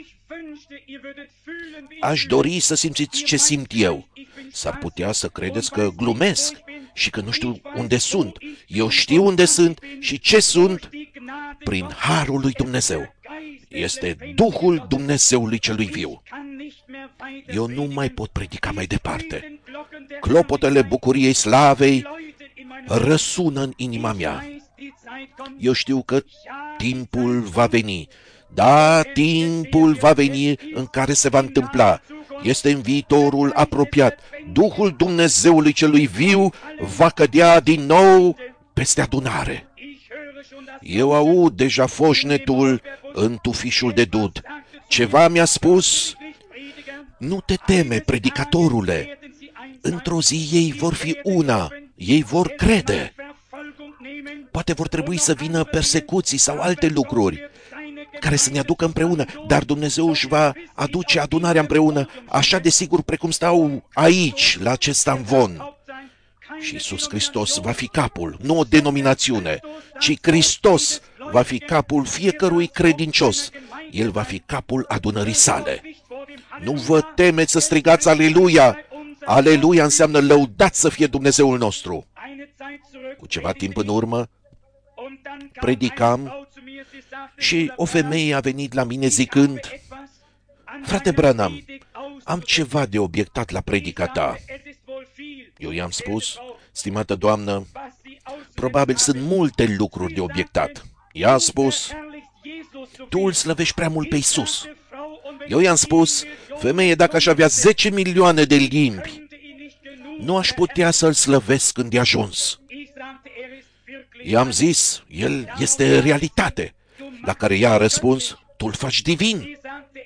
Aș dori să simțiți ce simt eu. S-ar putea să credeți că glumesc și că nu știu unde sunt. Eu știu unde sunt și ce sunt prin harul lui Dumnezeu. Este Duhul Dumnezeului celui viu. Eu nu mai pot predica mai departe. Clopotele bucuriei slavei răsună în inima mea. Eu știu că timpul va veni. Da, timpul va veni în care se va întâmpla. Este în viitorul apropiat. Duhul Dumnezeului celui viu va cădea din nou peste adunare. Eu aud deja foșnetul în tufișul de dud. Ceva mi-a spus: nu te teme, predicatorule. Într-o zi ei vor fi una. Ei vor crede. Poate vor trebui să vină persecuții sau alte lucruri care să ne aducă împreună, dar Dumnezeu își va aduce adunarea împreună, așa de sigur precum stau aici, la acest amvon. Și Iisus Hristos va fi capul, nu o denominațiune, ci Hristos va fi capul fiecărui credincios. El va fi capul adunării sale. Nu vă temeți să strigați aleluia! Aleluia înseamnă lăudat să fie Dumnezeul nostru. Cu ceva timp în urmă, predicam și o femeie a venit la mine zicând: frate Branham, am ceva de obiectat la predica ta. Eu i-am spus: stimată doamnă, probabil sunt multe lucruri de obiectat. Ea a spus: tu îl slăvești prea mult pe Iisus. Eu i-am spus: femeie, dacă aș avea 10 milioane de limbi, nu aș putea să-l slăvesc îndeajuns. I-am zis: el este realitate. La care ea a răspuns: tu îl faci divin.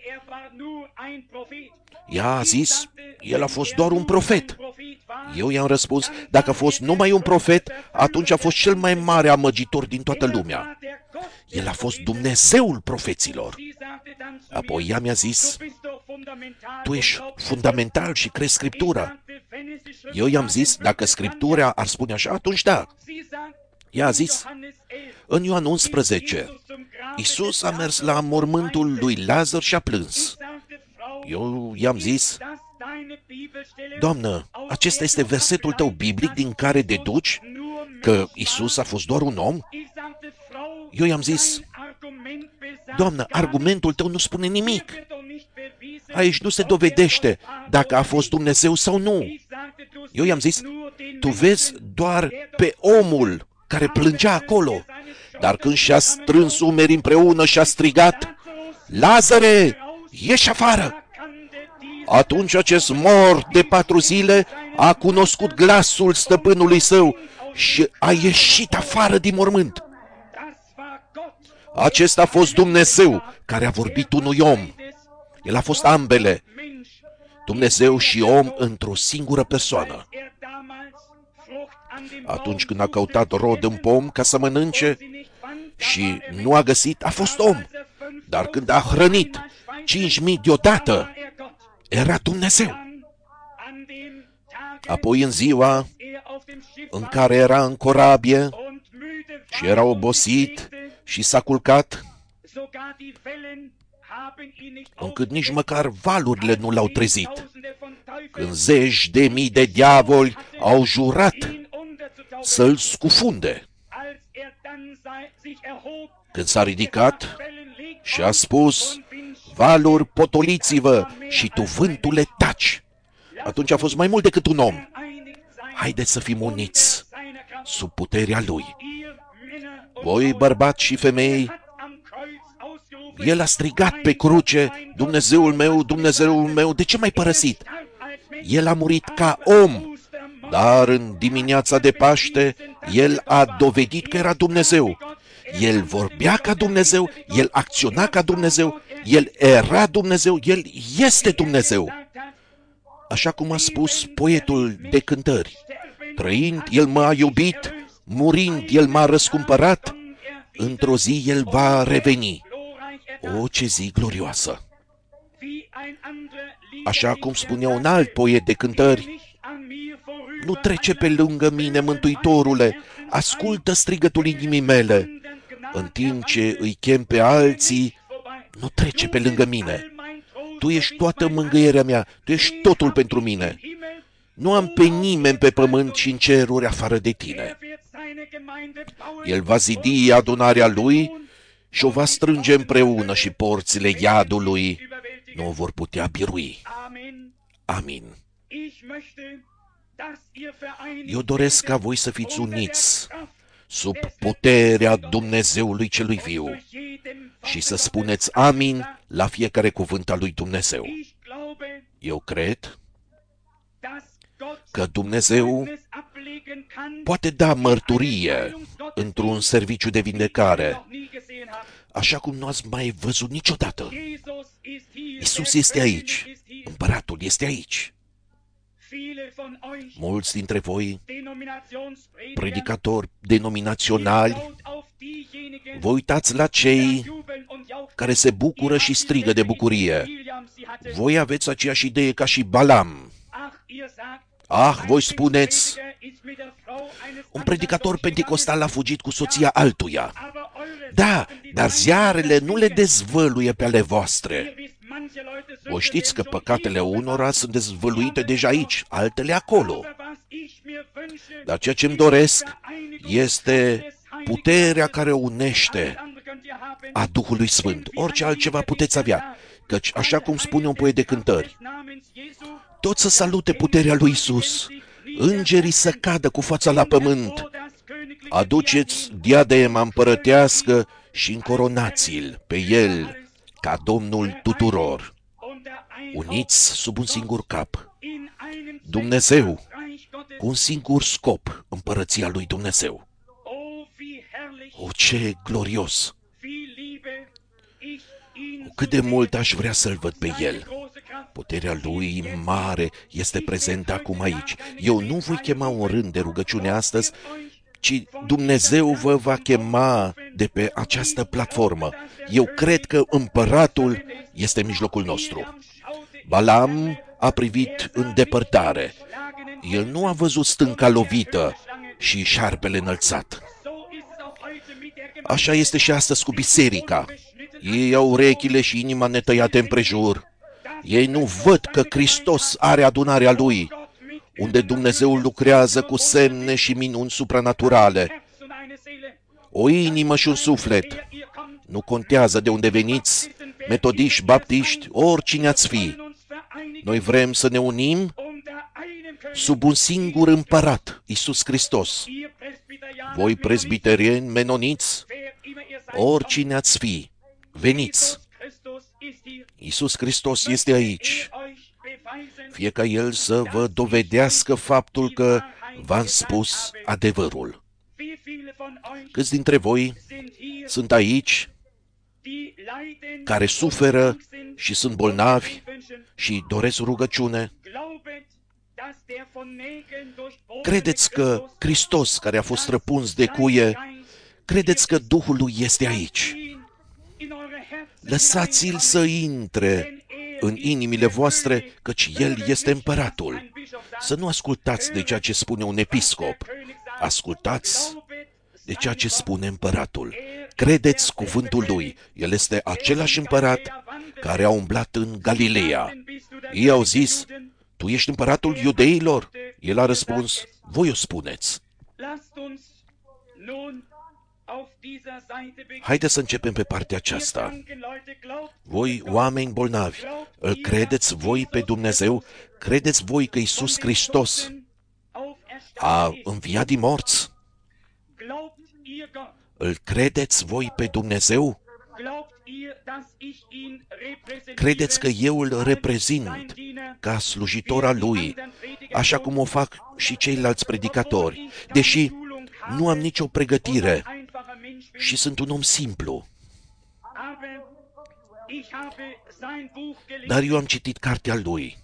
Ea a zis: el a fost doar un profet. Eu i-am răspuns: dacă a fost numai un profet, atunci a fost cel mai mare amăgitor din toată lumea. El a fost Dumnezeul profeților. Apoi ea mi-a zis: tu ești fundamental și crezi Scriptura. Eu i-am zis: dacă Scriptura ar spune așa, atunci da. Ea a zis: în Ioan 11, Iisus a mers la mormântul lui Lazar și a plâns. Eu i-am zis: Doamnă, acesta este versetul tău biblic din care deduci că Iisus a fost doar un om? Eu i-am zis: Doamnă, argumentul tău nu spune nimic. Aici nu se dovedește dacă a fost Dumnezeu sau nu. Eu i-am zis: tu vezi doar pe omul care plângea acolo, dar când și-a strâns umerii împreună și a strigat: Lazare, ieși afară! Atunci acest mort de 4 zile a cunoscut glasul stăpânului său și a ieșit afară din mormânt. Acesta a fost Dumnezeu care a vorbit unui om. El a fost ambele, Dumnezeu și om într-o singură persoană. Atunci când a căutat rod în pom ca să mănânce și nu a găsit, a fost om. Dar când a hrănit 5.000 deodată, era Dumnezeu. Apoi în ziua în care era în corabie și era obosit și s-a culcat, încât nici măcar valurile nu l-au trezit. Când 10.000 de diavoli au jurat să-l scufunde. Când s-a ridicat și a spus, valuri, potoliți-vă și tu, vântule, taci. Atunci a fost mai mult decât un om. Haideți să fim uniți sub puterea lui. Voi, bărbați și femei, el a strigat pe cruce, Dumnezeul meu, de ce m-ai părăsit? El a murit ca om, dar în dimineața de Paște, el a dovedit că era Dumnezeu. El vorbea ca Dumnezeu, el acționa ca Dumnezeu, el era Dumnezeu, el este Dumnezeu. Așa cum a spus poetul de cântări, trăind, el m-a iubit, murind, el m-a răscumpărat, într-o zi el va reveni. O, ce zi glorioasă! Așa cum spunea un alt poet de cântări, nu trece pe lângă mine, Mântuitorule, ascultă strigătul inimii mele. În timp ce îi chem pe alții, nu trece pe lângă mine. Tu ești toată mângâierea mea, tu ești totul pentru mine. Nu am pe nimeni pe pământ și în ceruri afară de tine. El va zidi adunarea lui și o va strânge împreună și porțile iadului nu o vor putea birui. Amin. Eu doresc ca voi să fiți uniți sub puterea Dumnezeului celui viu și să spuneți amin la fiecare cuvânt al lui Dumnezeu. Eu cred că Dumnezeu poate da mărturie într-un serviciu de vindecare, așa cum nu ați mai văzut niciodată. Iisus este aici, Împăratul este aici. Mulți dintre voi, predicatori denominaționali, vă uitați la cei care se bucură și strigă de bucurie. Voi aveți aceeași idee ca și Balam. Voi spuneți, un predicator penticostal a fugit cu soția altuia. Da, dar ziarele nu le dezvăluie pe ale voastre. Voi știți că păcatele unora sunt dezvăluite deja aici, altele acolo. Dar ceea ce îmi doresc este puterea care unește a Duhului Sfânt. Orice altceva puteți avea, căci, așa cum spune un poet de cântări, toți să salute puterea lui Iisus, îngerii să cadă cu fața la pământ, aduceți diadema împărătească și încoronați-l pe el ca Domnul tuturor, uniți sub un singur cap, Dumnezeu, cu un singur scop, împărăția lui Dumnezeu. O, ce glorios! Cât de mult aș vrea să-L văd pe El. Puterea Lui mare este prezentă acum aici. Eu nu voi chema un rând de rugăciune astăzi, ci Dumnezeu vă va chema de pe această platformă. Eu cred că Împăratul este în mijlocul nostru. Balam a privit în depărtare. El nu a văzut stânca lovită și șarpele înălțat. Așa este și astăzi cu biserica. Ei au urechile și inima netăiate împrejur. Ei nu văd că Hristos are adunarea Lui, unde Dumnezeu lucrează cu semne și minuni supranaturale. O inimă și un suflet. Nu contează de unde veniți, metodiști, baptiști, oricine ați fi. Noi vrem să ne unim sub un singur împărat, Iisus Hristos. Voi presbiterieni, menoniți, oricine ați fi, veniți. Iisus Hristos este aici. fie ca El să vă dovedească faptul că v-am spus adevărul. Câți dintre voi sunt aici care suferă și sunt bolnavi și doresc rugăciune? Credeți că Hristos, care a fost răpuns de cuie, credeți că Duhul Lui este aici? Lăsați-L să intre în inimile voastre, căci El este împăratul. Să nu ascultați de ceea ce spune un episcop. Ascultați de ceea ce spune împăratul. Credeți cuvântul Lui. El este același împărat care a umblat în Galileea. Ei au zis: tu ești împăratul iudeilor? El a răspuns: voi o spuneți. Haideți să începem pe partea aceasta. Voi, oameni bolnavi, îl credeți voi pe Dumnezeu? Credeți voi că Iisus Hristos a înviat din morți? Îl credeți voi pe Dumnezeu? Credeți că eu îl reprezint ca slujitor al Lui, așa cum o fac și ceilalți predicatori, deși nu am nicio pregătire și sunt un om simplu. Dar eu am citit cartea Lui.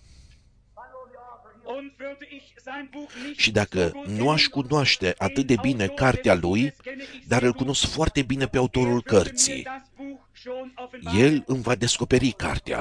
Și dacă nu aș cunoaște atât de bine cartea Lui, dar îl cunosc foarte bine pe autorul cărții, El îmi va descoperi cartea.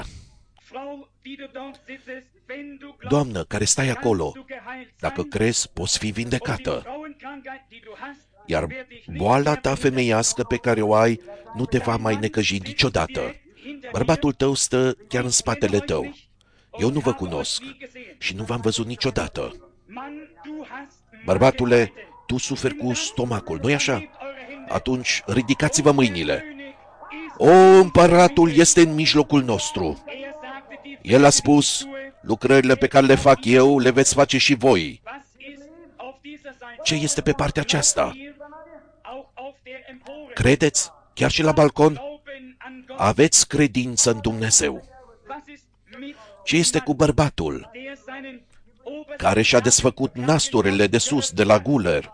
Doamnă, care stai acolo, dacă crezi, poți fi vindecată. Iar boala ta femeiască pe care o ai nu te va mai necăji niciodată. Bărbatul tău stă chiar în spatele tău. Eu nu vă cunosc și nu v-am văzut niciodată. Bărbatule, tu suferi cu stomacul, nu-i așa? Atunci ridicați-vă mâinile. O, împăratul este în mijlocul nostru. El a spus: lucrările pe care le fac eu, le veți face și voi. Ce este pe partea aceasta? Credeți? Chiar și la balcon? Aveți credință în Dumnezeu. Ce este cu bărbatul care și-a desfăcut nasturile de sus, de la guler?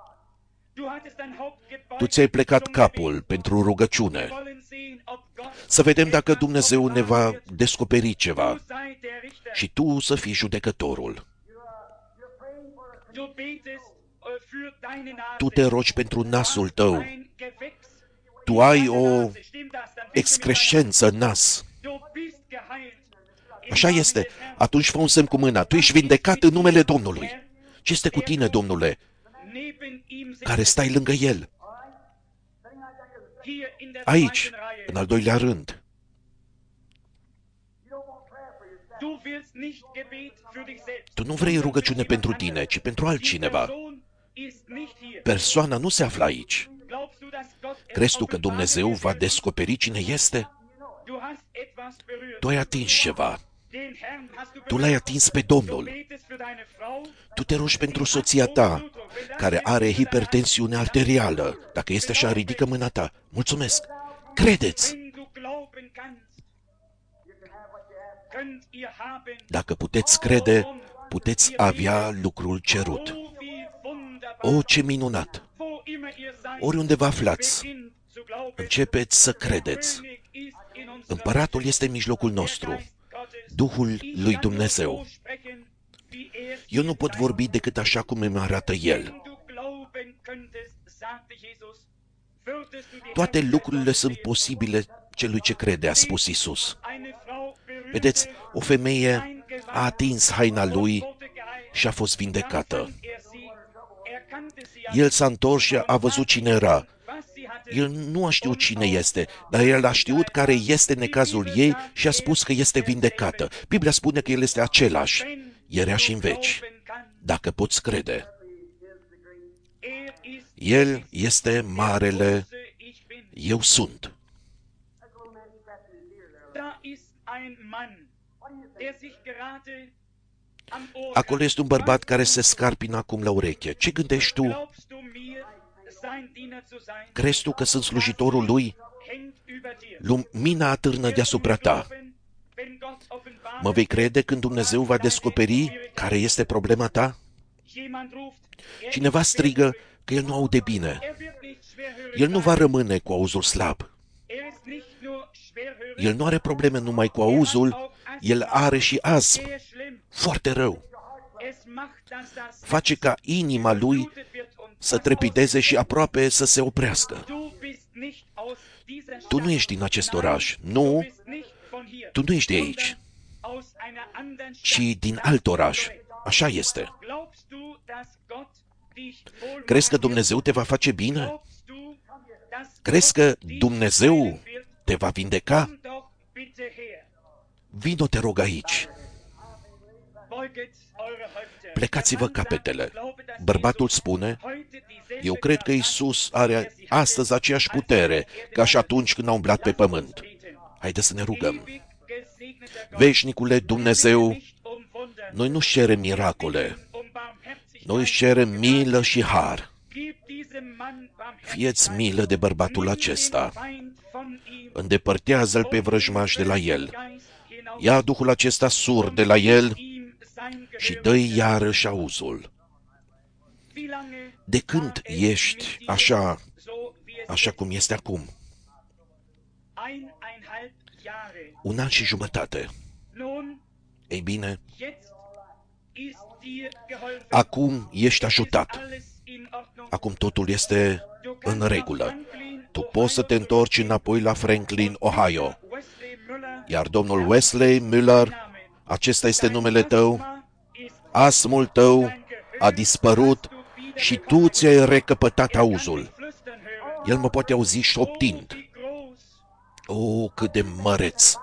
Tu ți-ai plecat capul pentru rugăciune. Să vedem dacă Dumnezeu ne va descoperi ceva și tu să fii judecătorul. Tu te rogi pentru nasul tău. Tu ai o excrescență în nas. Așa este. Atunci fă un semn cu mâna. Tu ești vindecat în numele Domnului. Ce este cu tine, Domnule, care stai lângă El? Aici, în al doilea rând. Tu nu vrei rugăciune pentru tine, ci pentru altcineva. Persoana nu se află aici. Crezi tu că Dumnezeu va descoperi cine este? Tu ai atins ceva. Tu l-ai atins pe Domnul. Tu te rogi pentru soția ta, care are hipertensiune arterială. Dacă este așa, ridică mâna ta. Mulțumesc. Credeți! Dacă puteți crede, puteți avea lucrul cerut. O, ce minunat! Oriunde vă aflați, începeți să credeți. Împăratul este în mijlocul nostru, Duhul lui Dumnezeu. Eu nu pot vorbi decât așa cum îmi arată El. Toate lucrurile sunt posibile celui ce crede, a spus Iisus. Vedeți, o femeie a atins haina lui și a fost vindecată. El s-a întors și a văzut cine era. El nu a știut cine este, dar el a știut care este necazul ei și a spus că este vindecată. Biblia spune că El este același, ierea și în veci, dacă poți crede. El este marele Eu sunt. Acolo este un bărbat care se scarpină acum la ureche. Ce gândești tu? Crezi tu că sunt slujitorul lui? Lumina atârnă deasupra ta. Mă vei crede când Dumnezeu va descoperi care este problema ta? Cineva strigă că el nu aude bine. El nu va rămâne cu auzul slab. El nu are probleme numai cu auzul, el are și azm. Foarte rău. Face ca inima lui să trepideze și aproape să se oprească. Tu nu ești din acest oraș. Nu, tu nu ești de aici, ci din alt oraș. Așa este. Crezi că Dumnezeu te va face bine? Crezi că Dumnezeu te va vindeca? Vino, te rog, aici. Plecați-vă capetele. Bărbatul spune, eu cred că Iisus are astăzi aceeași putere ca și atunci când a umblat pe pământ. Haideți să ne rugăm. Veșnicule Dumnezeu, noi nu cerem miracole, noi cerem milă și har. Fieți milă de bărbatul acesta. Îndepărtează-l pe vrăjmaș de la el. Ia Duhul acesta surd de la el și dă-i iarăși auzul. De când ești așa cum este acum? 1 an și jumătate. Ei bine, acum ești ajutat. Acum totul este în regulă. Tu poți să te întorci înapoi la Franklin, Ohio. Iar domnul Wesley Müller, acesta este numele tău, asmul tău a dispărut și tu ți-ai recăpătat auzul. El mă poate auzi șoptind. O, cât de măreț!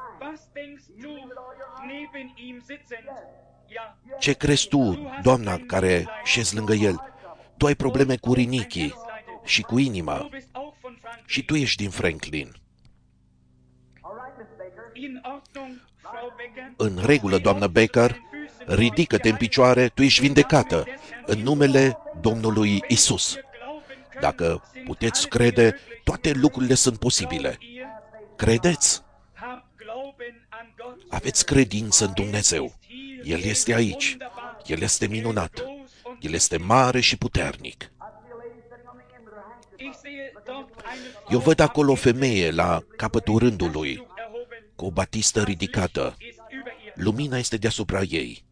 Ce crezi tu, doamna care șezi lângă el? Tu ai probleme cu rinichii și cu inima. Și tu ești din Franklin. În regulă, doamnă Baker, ridică-te în picioare, tu ești vindecată, în numele Domnului Isus. Dacă puteți crede, toate lucrurile sunt posibile. Credeți? Aveți credință în Dumnezeu. El este aici. El este minunat. El este mare și puternic. Eu văd acolo o femeie la capătul rândului, cu o batistă ridicată. Lumina este deasupra ei.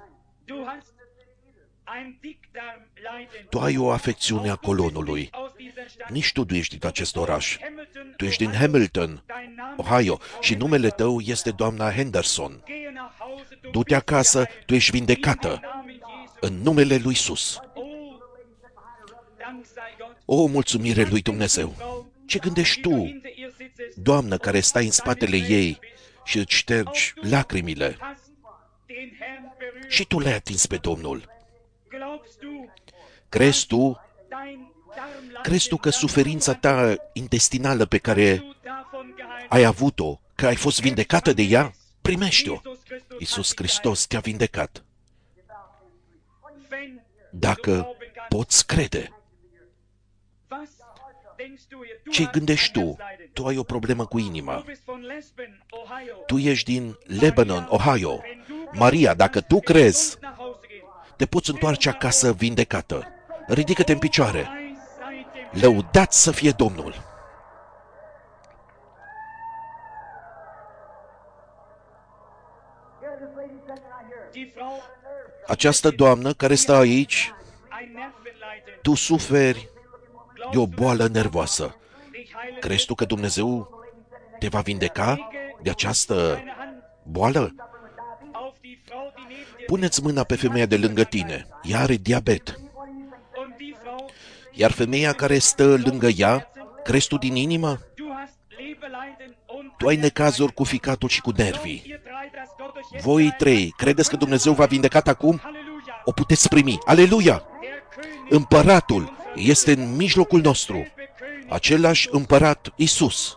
Tu ai o afecțiune a colonului. Nici tu nu ești din acest oraș. Tu ești din Hamilton, Ohio, și numele tău este doamna Henderson. Du-te acasă, tu ești vindecată, în numele lui Isus. O, mulțumire lui Dumnezeu! Ce gândești tu, doamnă care stai în spatele ei și îți ștergi lacrimile? Și tu le-ai atins pe Domnul. Crezi tu că suferința ta intestinală pe care ai avut-o, că ai fost vindecată de ea? Primește-o! Iisus Hristos te-a vindecat. Dacă poți crede. Ce gândești tu? Tu ai o problemă cu inima. Tu ești din Lebanon, Ohio. Maria, dacă tu crezi, te poți întoarce acasă vindecată. Ridică-te în picioare. Lăudat să fie Domnul! Această doamnă care stă aici, tu suferi de o boală nervoasă. Crezi tu că Dumnezeu te va vindeca de această boală? Puneți mâna pe femeia de lângă tine. Ea are diabet. Iar femeia care stă lângă ea, crezi tu din inimă? Tu ai necazuri cu ficatul și cu nervii. Voi trei, credeți că Dumnezeu v-a vindecat acum? O puteți primi. Aleluia! Împăratul este în mijlocul nostru. Același împărat Isus.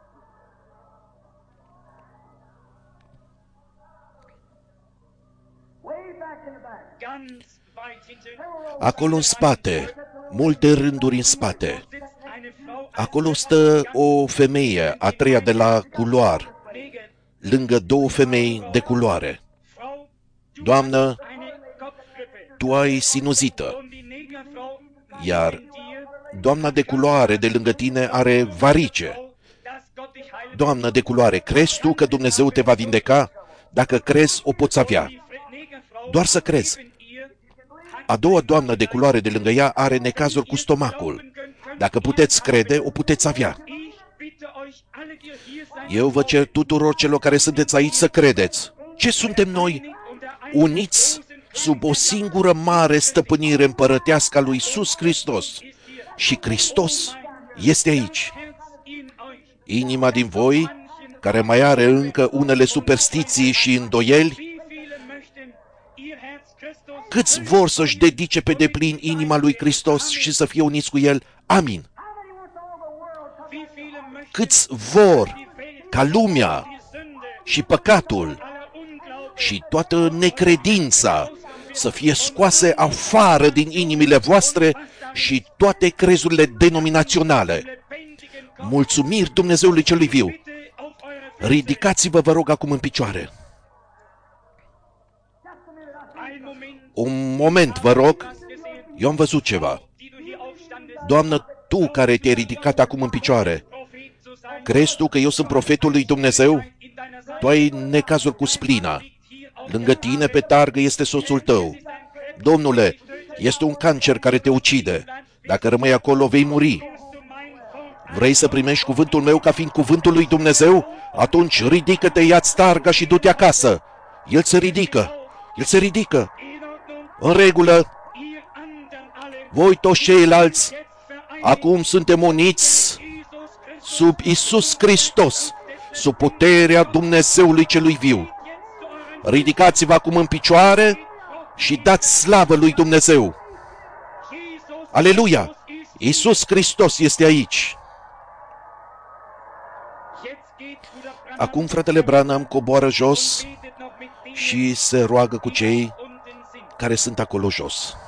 Acolo în spate, multe rânduri în spate. Acolo stă o femeie, a treia de la culoar. lângă două femei de culoare. Doamnă, tu ai sinuzită, iar doamna de culoare de lângă tine are varice. Doamnă de culoare, crezi tu că Dumnezeu te va vindeca? Dacă crezi, o poți avea. Doar să crezi. A doua doamnă de culoare de lângă ea are necazuri cu stomacul. Dacă puteți crede, o puteți avea. Eu vă cer tuturor celor care sunteți aici să credeți. Ce suntem noi? Uniți sub o singură mare stăpânire împărătească a lui Iisus Hristos. Și Hristos este aici. Inima din voi, care mai are încă unele superstiții și îndoieli, câți vor să-și dedice pe deplin inima lui Hristos și să fie uniți cu El? Amin. Câți vor ca lumea și păcatul și toată necredința să fie scoase afară din inimile voastre și toate crezurile denominaționale. Mulțumiri Dumnezeului celui viu. Ridicați-vă, vă rog, acum în picioare. Un moment, vă rog. Eu am văzut ceva. Doamnă, tu care te-ai ridicat acum în picioare, crezi tu că eu sunt profetul lui Dumnezeu? Tu ai necazuri cu splina. Lângă tine pe targă este soțul tău. Domnule, este un cancer care te ucide. Dacă rămâi acolo, vei muri. Vrei să primești cuvântul meu ca fiind cuvântul lui Dumnezeu? Atunci ridică-te, ia-ți targa și du-te acasă. El se ridică. El se ridică. În regulă. Voi toți ceilalți, acum suntem uniți sub Iisus Hristos, sub puterea Dumnezeului celui viu. Ridicați-vă acum în picioare și dați slavă lui Dumnezeu. Aleluia! Iisus Hristos este aici. Acum fratele Branham coboară jos și se roagă cu cei care sunt acolo jos.